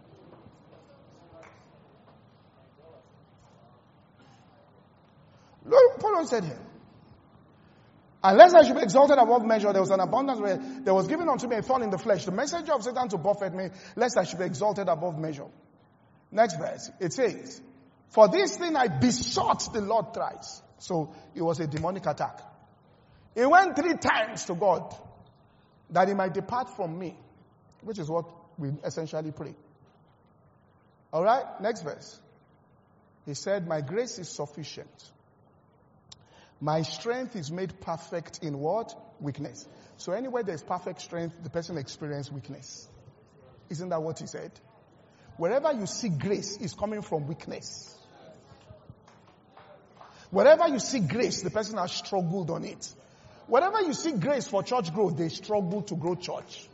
B: Look, Paul said here, unless I should be exalted above measure, there was an abundance where there was given unto me a thorn in the flesh, the messenger of Satan to buffet me, lest I should be exalted above measure. Next verse, it says, for this thing I besought the Lord thrice. So it was a demonic attack. He went three times to God that he might depart from me, which is what we essentially pray. All right, next verse. He said, my grace is sufficient. My strength is made perfect in what? Weakness. So anywhere there's perfect strength, the person experiences weakness. Isn't that what he said? Wherever you see grace is coming from weakness. Wherever you see grace, the person has struggled on it. Wherever you see grace for church growth, they struggle to grow church.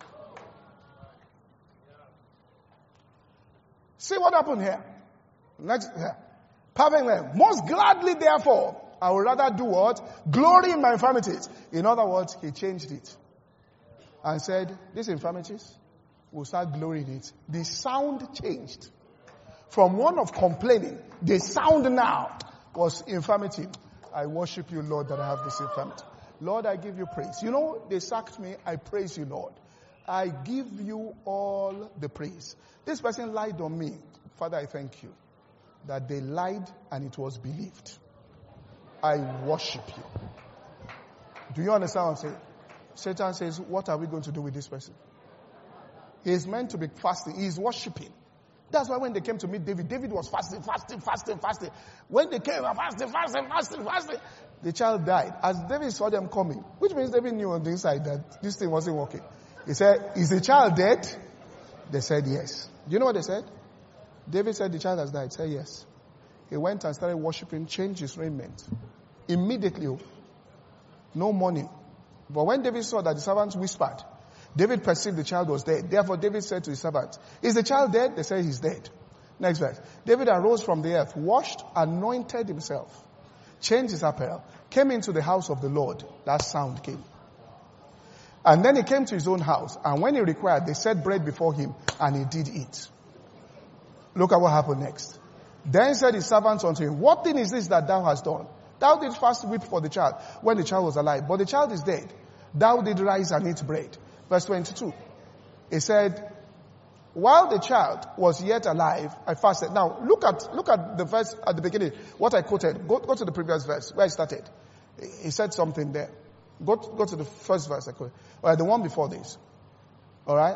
B: See what happened here? Next, here. Perfect. Most gladly, therefore, I would rather do what? Glory in my infirmities. In other words, he changed it. And said, these infirmities, we'll start glorying in it. The sound changed. From one of complaining, the sound now was infirmity. I worship you, Lord, that I have this infirmity. Lord, I give you praise. You know, they sacked me. I praise you, Lord. I give you all the praise. This person lied on me. Father, I thank you that they lied and it was believed. I worship you. Do you understand what I'm saying? Satan says, what are we going to do with this person? He is meant to be fasting. He is worshiping. That's why when they came to meet David, David was fasting, fasting, fasting, fasting. When they came, fasting, fasting, fasting, fasting, the child died. As David saw them coming, which means David knew on the inside that this thing wasn't working. He said, is the child dead? They said yes. Do you know what they said? David said the child has died. Say yes. He went and started worshiping, changed his raiment. Immediately, no money. But when David saw that the servants whispered, David perceived the child was dead. Therefore, David said to his servants, is the child dead? They said he's dead. Next verse. David arose from the earth, washed, anointed himself, changed his apparel, came into the house of the Lord. That sound came. And then he came to his own house. And when he required, they set bread before him, and he did eat. Look at what happened next. Then said his servants unto him, what thing is this that thou hast done? Thou didst fast weep for the child when the child was alive, but the child is dead. Thou did rise and eat bread. Verse twenty-two. He said, while the child was yet alive, I fasted. Now, look at, look at the verse at the beginning. What I quoted. Go, go to the previous verse where I started. He said something there. Go, go to the first verse I quoted. All right, the one before this. All right.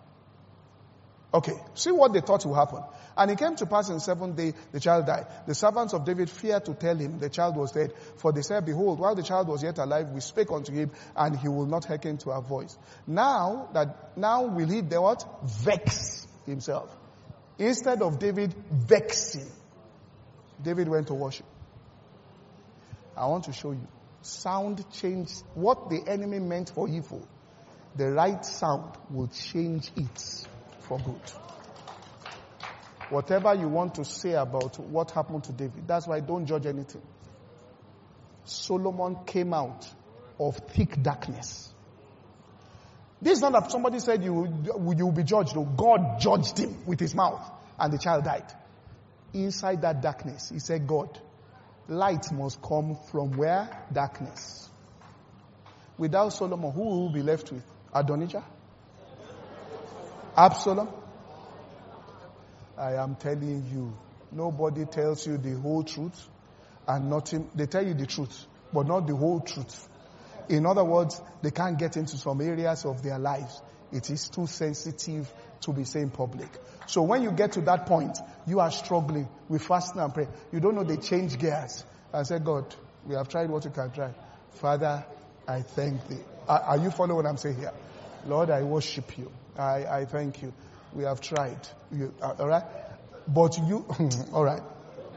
B: Okay. See what they thought would happen. And it came to pass in the seventh day, the child died. The servants of David feared to tell him the child was dead. For they said, behold, while the child was yet alive, we spake unto him, and he will not hearken to our voice. Now, that, now will he, the what? Vex himself. Instead of David vexing, David went to worship. I want to show you. Sound changed what the enemy meant for evil. The right sound will change it for good. Whatever you want to say about what happened to David, that's why don't judge anything. Solomon came out of thick darkness. This is not that somebody said you you will be judged. No, God judged him with his mouth, and the child died. Inside that darkness, he said, God, light must come from where? Darkness. Without Solomon, who will be left with? Adonijah? Absalom? I am telling you, nobody tells you the whole truth and nothing. They tell you the truth, but not the whole truth. In other words, they can't get into some areas of their lives. It is too sensitive to be saying public. So when you get to that point, you are struggling with fasting and prayer. You don't know they change gears. I said, God, we have tried what you can try. Father, I thank thee. Are, are you following what I'm saying here? Lord, I worship you. I, I thank you. We have tried. You, uh, all right? But you, all right.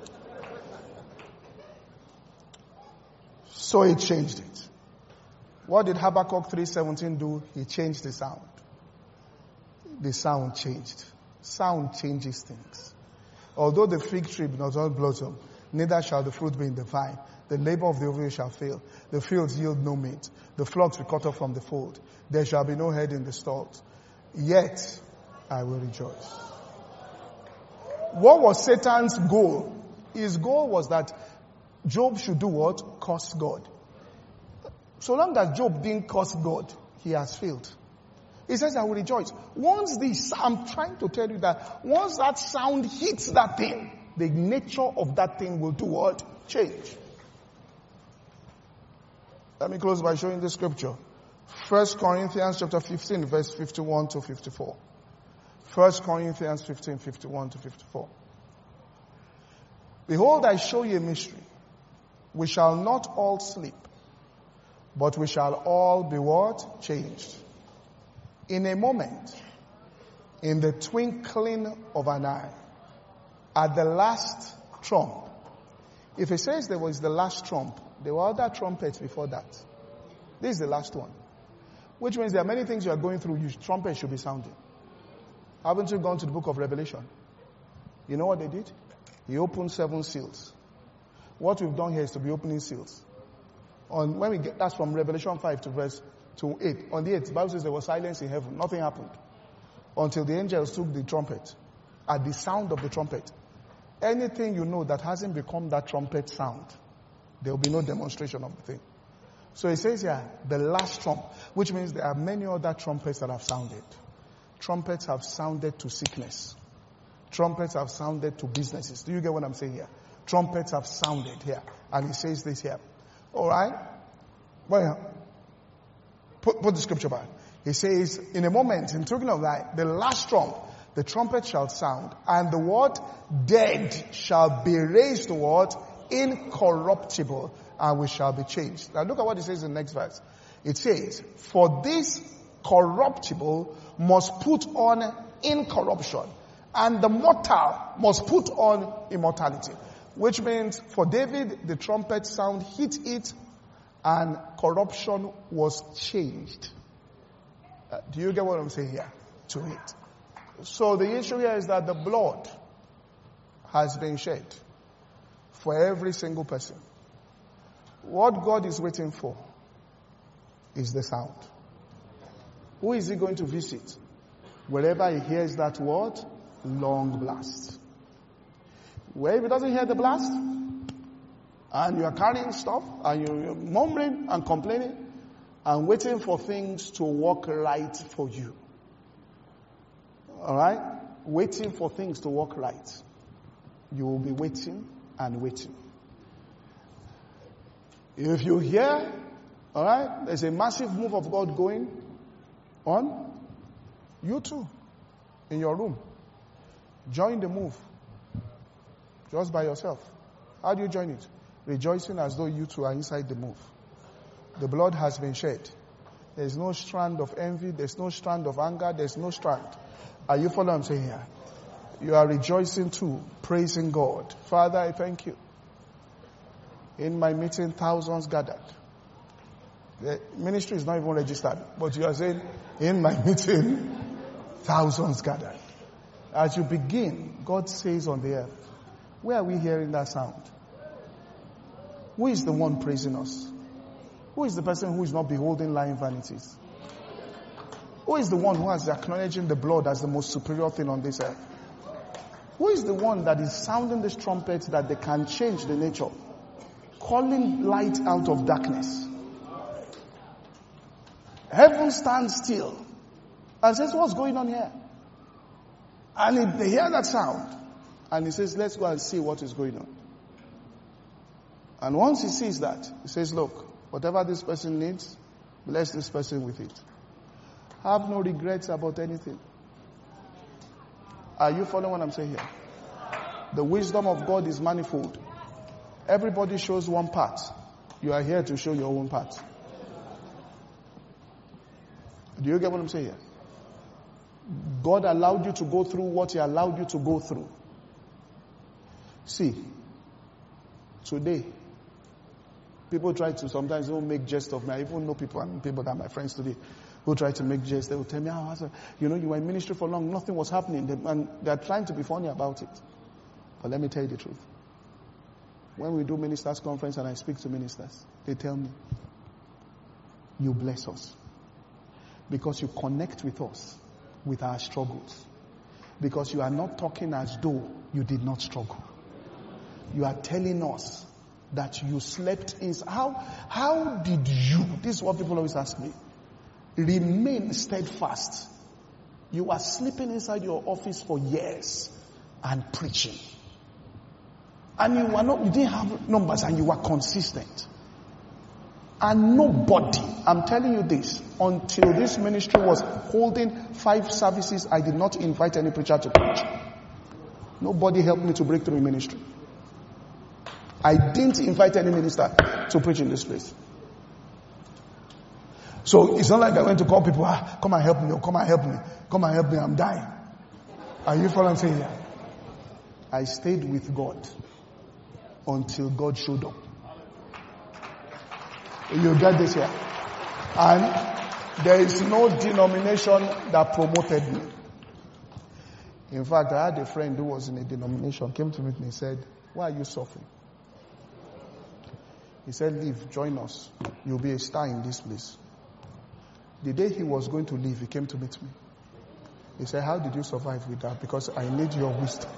B: So he changed it. What did Habakkuk three seventeen do? He changed the sound. The sound changed. Sound changes things. Although the fig tree does not blossom, neither shall the fruit be in the vine. The labor of the oven shall fail. The fields yield no meat. The flocks be cut off from the fold. There shall be no head in the stalls. Yet I will rejoice. What was Satan's goal? His goal was that Job should do what? Curse God. So long as Job didn't curse God, he has failed. He says, I will rejoice. Once this, I'm trying to tell you that once that sound hits that thing, the nature of that thing will do what? Change. Let me close by showing the scripture. First Corinthians chapter fifteen, verse fifty-one to fifty-four. First Corinthians fifteen, fifty-one to fifty-four. Behold, I show you a mystery. We shall not all sleep, but we shall all be what? Changed. In a moment, in the twinkling of an eye, at the last trump. If it says there was the last trump, there were other trumpets before that. This is the last one. Which means there are many things you are going through, your trumpet should be sounding. Haven't you gone to the book of Revelation? You know what they did? He opened seven seals. What we've done here is to be opening seals. On when we get that's from Revelation five to verse to eight. On the eighth, the Bible says there was silence in heaven. Nothing happened. Until the angels took the trumpet. At the sound of the trumpet. Anything you know that hasn't become that trumpet sound, there will be no demonstration of the thing. So it says here, the last trump, which means there are many other trumpets that have sounded. Trumpets have sounded to sickness. Trumpets have sounded to businesses. Do you get what I'm saying here? Trumpets have sounded here. And he says this here. Alright? Well, put, put the scripture back. He says, in a moment, in talking of that, the last trump, the trumpet shall sound, and the word dead shall be raised to what? Incorruptible, and we shall be changed. Now look at what it says in the next verse. It says, for this corruptible must put on incorruption, and the mortal must put on immortality. Which means for David, the trumpet sound hit it, and corruption was changed. Uh, do you get what I'm saying here? To it. So the issue here is that the blood has been shed for every single person. What God is waiting for is the sound. Who is he going to visit? Wherever he hears that word, long blast. Where if he doesn't hear the blast, and you are carrying stuff, and you're murmuring and complaining, and waiting for things to work right for you. Alright? Waiting for things to work right. You will be waiting and waiting. If you hear, alright, there's a massive move of God going on, you too, in your room, join the move. Just by yourself. How do you join it? Rejoicing as though you two are inside the move. The blood has been shed. There's no strand of envy. There's no strand of anger. There's no strand. Are you following what I'm saying here? You are rejoicing too, praising God. Father, I thank you. In my meeting, thousands gathered. The ministry is not even registered, but you are saying, in my meeting, thousands gathered. As you begin, God says on the earth, where are we hearing that sound? Who is the one praising us? Who is the person who is not beholding lying vanities? Who is the one who is acknowledging the blood as the most superior thing on this earth? Who is the one that is sounding this trumpet that they can change the nature? Calling light out of darkness. Heaven stands still and says, what's going on here? And if they hear that sound, and he says, let's go and see what is going on. And once he sees that, he says, look, whatever this person needs, bless this person with it. Have no regrets about anything. Are you following what I'm saying here? The wisdom of God is manifold. Everybody shows one part. You are here to show your own part. Do you get what I'm saying here? God allowed you to go through what He allowed you to go through. See, today, people try to sometimes even make jest of me. I even know people and people that are my friends today who try to make jest. They will tell me, oh, you know, you were in ministry for long, nothing was happening. And they're trying to be funny about it. But let me tell you the truth. When we do ministers' conference and I speak to ministers, they tell me, you bless us. Because you connect with us, with our struggles. Because you are not talking as though you did not struggle. You are telling us that you slept in. How, how did you, this is what people always ask me, remain steadfast? You were sleeping inside your office for years and preaching. And you were not, you didn't have numbers and you were consistent. And nobody, I'm telling you this, until this ministry was holding five services, I did not invite any preacher to preach. Nobody helped me to break through in ministry. I didn't invite any minister to preach in this place. So it's not like I went to call people, ah, come and help me, or come and help me, come and help me, I'm dying. Are you following what I'm saying here? I stayed with God until God showed up. You get this here. And there is no denomination that promoted me. In fact, I had a friend who was in a denomination, came to meet me and said, why are you suffering? He said, leave, join us. You'll be a star in this place. The day he was going to leave, he came to meet me. He said, how did you survive with that? Because I need your wisdom.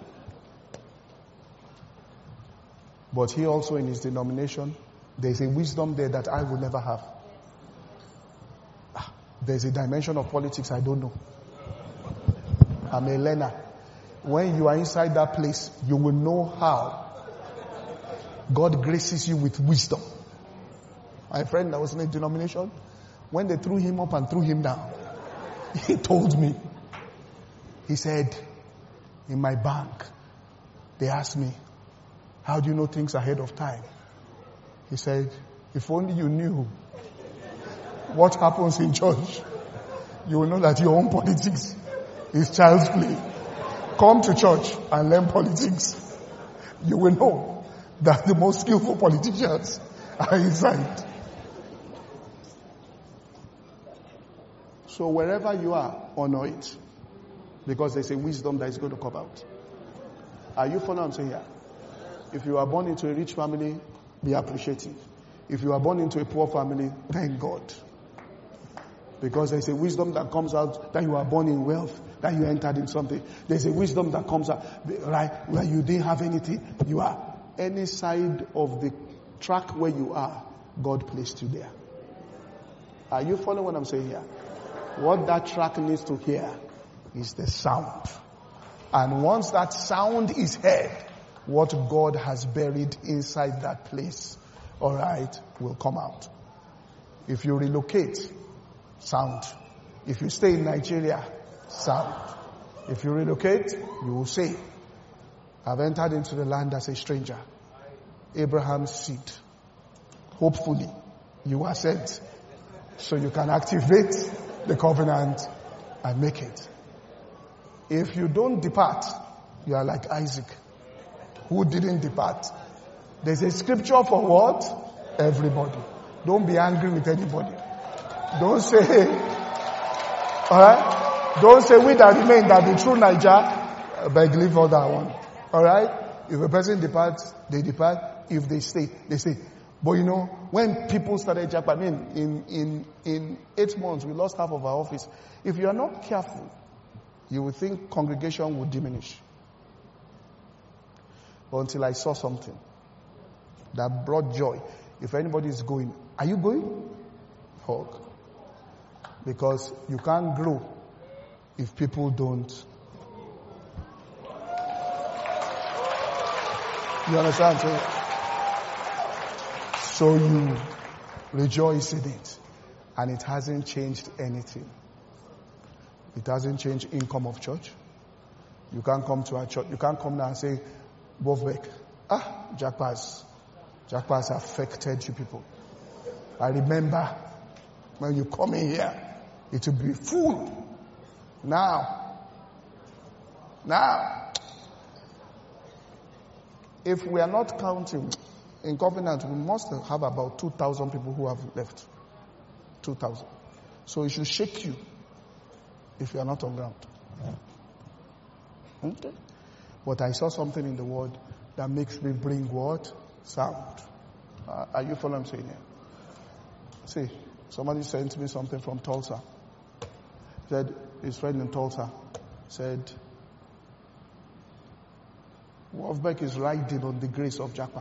B: But he also in his denomination, there's a wisdom there that I will never have. There's a dimension of politics I don't know. I'm a learner. When you are inside that place, you will know how God graces you with wisdom. My friend that was in a denomination, when they threw him up and threw him down, he told me, he said, in my bank, they asked me, how do you know things ahead of time? He said, if only you knew what happens in church, you will know that your own politics is child's play. Come to church and learn politics. You will know that the most skillful politicians are inside. So wherever you are, honor it. Because there's a wisdom that is going to come out. Are you following what I'm saying here? If you are born into a rich family, be appreciative. If you are born into a poor family, thank God. Because there's a wisdom that comes out that you are born in wealth, that you entered in something. There's a wisdom that comes out, right, where you didn't have anything. You are any side of the track where you are, God placed you there. Are you following what I'm saying here? What that track needs to hear is the sound. And once that sound is heard, what God has buried inside that place, all right, will come out. If you relocate, sound. If you stay in Nigeria, sound. If you relocate, you will say, I've entered into the land as a stranger. Abraham's seed. Hopefully, you are sent so you can activate the covenant and make it. If you don't depart, you are like Isaac, who didn't depart. There's a scripture for what? Everybody. Don't be angry with anybody. Don't say, alright? Don't say we that remain that be true Niger, beg leave all that one. Alright? If a person departs, they depart. If they stay, they stay. But you know, when people started jackpot, I mean, in, in, in eight months, we lost half of our office. If you are not careful, you will think congregation will diminish. Until I saw something that brought joy. If anybody is going, are you going? Hug. Because you can't grow if people don't. You understand? So you rejoice in it. And it hasn't changed anything. It hasn't changed income of church. You can't come to our church. You can't come now and say, Bovbeck, ah, jackpots. Jackpots affected you people. I remember when you come in here, it will be full. Now, now, if we are not counting in covenant, we must have about two thousand people who have left. two thousand. So it should shake you if you are not on ground. Okay? But I saw something in the word that makes me bring what? Sound. Uh, are you following what I'm saying here? See, somebody sent me something from Tulsa. Said, his friend in Tulsa said, Wolfbeck is riding on the grace of Japa.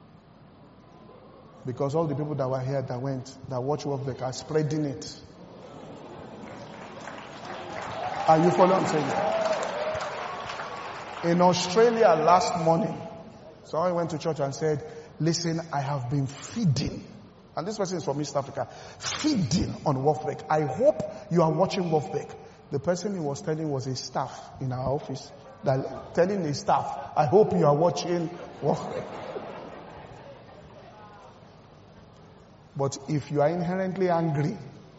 B: Because all the people that were here that went, that watch Wolfbeck are spreading it. Are you following what I'm saying? In Australia last morning, someone went to church and said, listen, I have been feeding. And this person is from East Africa. Feeding on Wolfbeck. I hope you are watching Wolfbeck. The person he was telling was a staff in our office. That telling the staff, I hope you are watching Wolfbeck. But if you are inherently angry,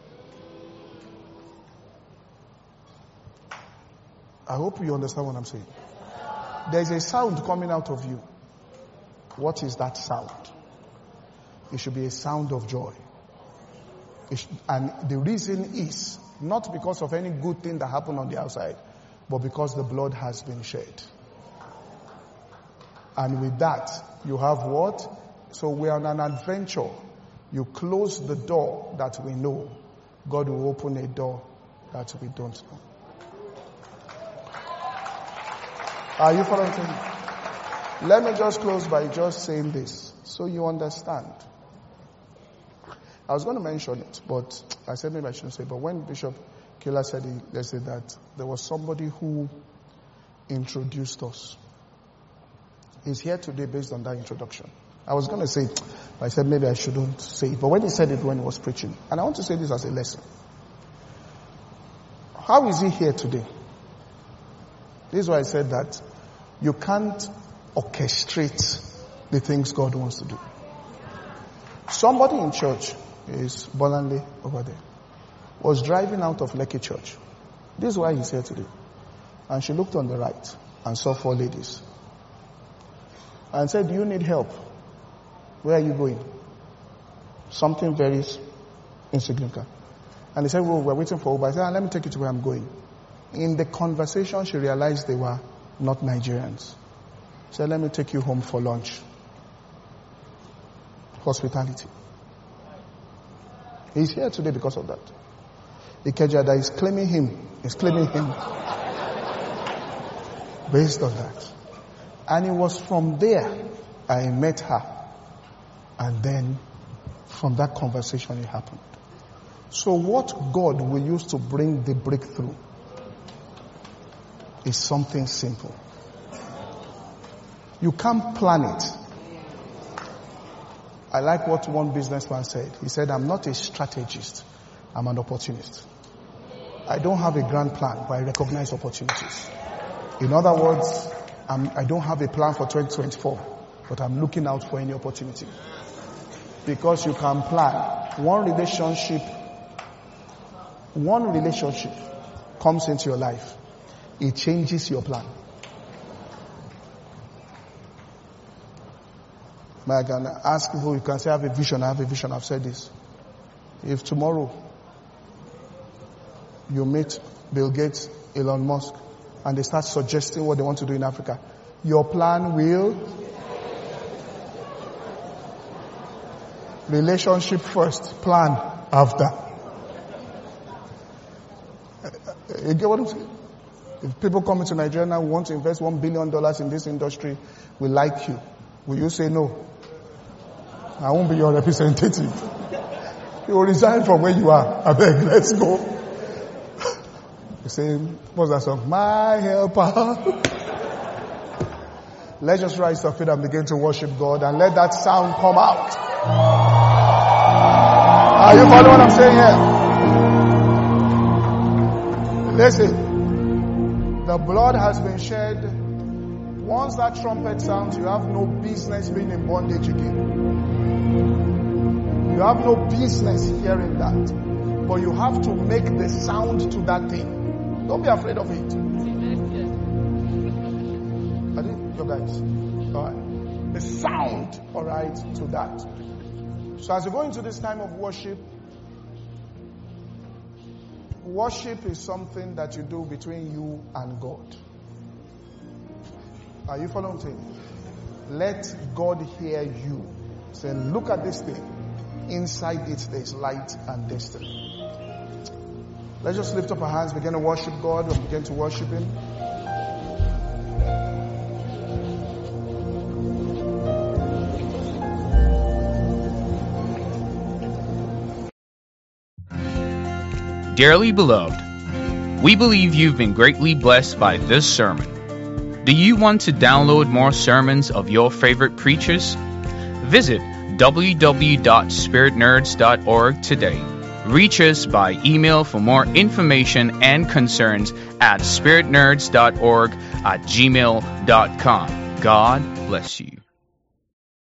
B: I hope you understand what I'm saying. There is a sound coming out of you. What is that sound? It should be a sound of joy. It should, and the reason is not because of any good thing that happened on the outside, but because the blood has been shed. And with that, you have what? So we are on an adventure. You close the door that we know. God will open a door that we don't know. Are you following me? Let me just close by just saying this so you understand. I was going to mention it, but I said maybe I shouldn't say. But when Bishop Killer said he, they said that there was somebody who introduced us. He's here today based on that introduction. I was going to say it, but I said maybe I shouldn't say it. But when he said it when he was preaching, and I want to say this as a lesson. How is he here today? This is why I said that you can't orchestrate the things God wants to do. Somebody in church, is Bolanle over there, was driving out of Lekki Church. This is why he's here today. And she looked on the right and saw four ladies. And said, do you need help? Where are you going? Something very insignificant. And he said, well, we're waiting for Uber. I said, ah, let me take you to where I'm going. In the conversation, she realized they were not Nigerians. She said, let me take you home for lunch. Hospitality. He's here today because of that. Ikejada is claiming him. Is claiming him. Based on that. And it was from there I met her. And then from that conversation it happened. So what God will use to bring the breakthrough is something simple. You can't plan it. I like what one businessman said. He said, I'm not a strategist. I'm an opportunist. I don't have a grand plan, but I recognize opportunities. In other words, I'm, I don't have a plan for twenty twenty-four, but I'm looking out for any opportunity. Because you can plan. One relationship, one relationship comes into your life. It changes your plan. I can ask people, you can say, I have a vision, I have a vision, I've said this. If tomorrow you meet Bill Gates, Elon Musk, and they start suggesting what they want to do in Africa, your plan will relationship first, plan after. You get what I'm saying? If people come into Nigeria now who want to invest one billion dollars in this industry, we like you. Will you say no? I won't be your representative. You will resign from where you are. I beg, let's go. You say, what's that song? My helper. Let's just rise to our feet and begin to worship God and let that sound come out. Are you following what I'm saying here? Listen. The blood has been shed. Once that trumpet sounds, you have no business being in bondage again. You have no business hearing that. But you have to make the sound to that thing. Don't be afraid of it. Are you guys? Alright. The sound, alright, to that. So as you go into this time of worship, worship is something that you do between you and God. Are you following me? let God hear you. Say, look at this thing. Inside it, there's light and destiny. Let's just lift up our hands, begin to worship God, and begin to worship Him.
A: Dearly beloved, we believe you've been greatly blessed by this sermon. Do you want to download more sermons of your favorite preachers? Visit w w w dot spirit nerds dot org today. Reach us by email for more information and concerns at spirit nerds dot org at gmail dot com. God bless you.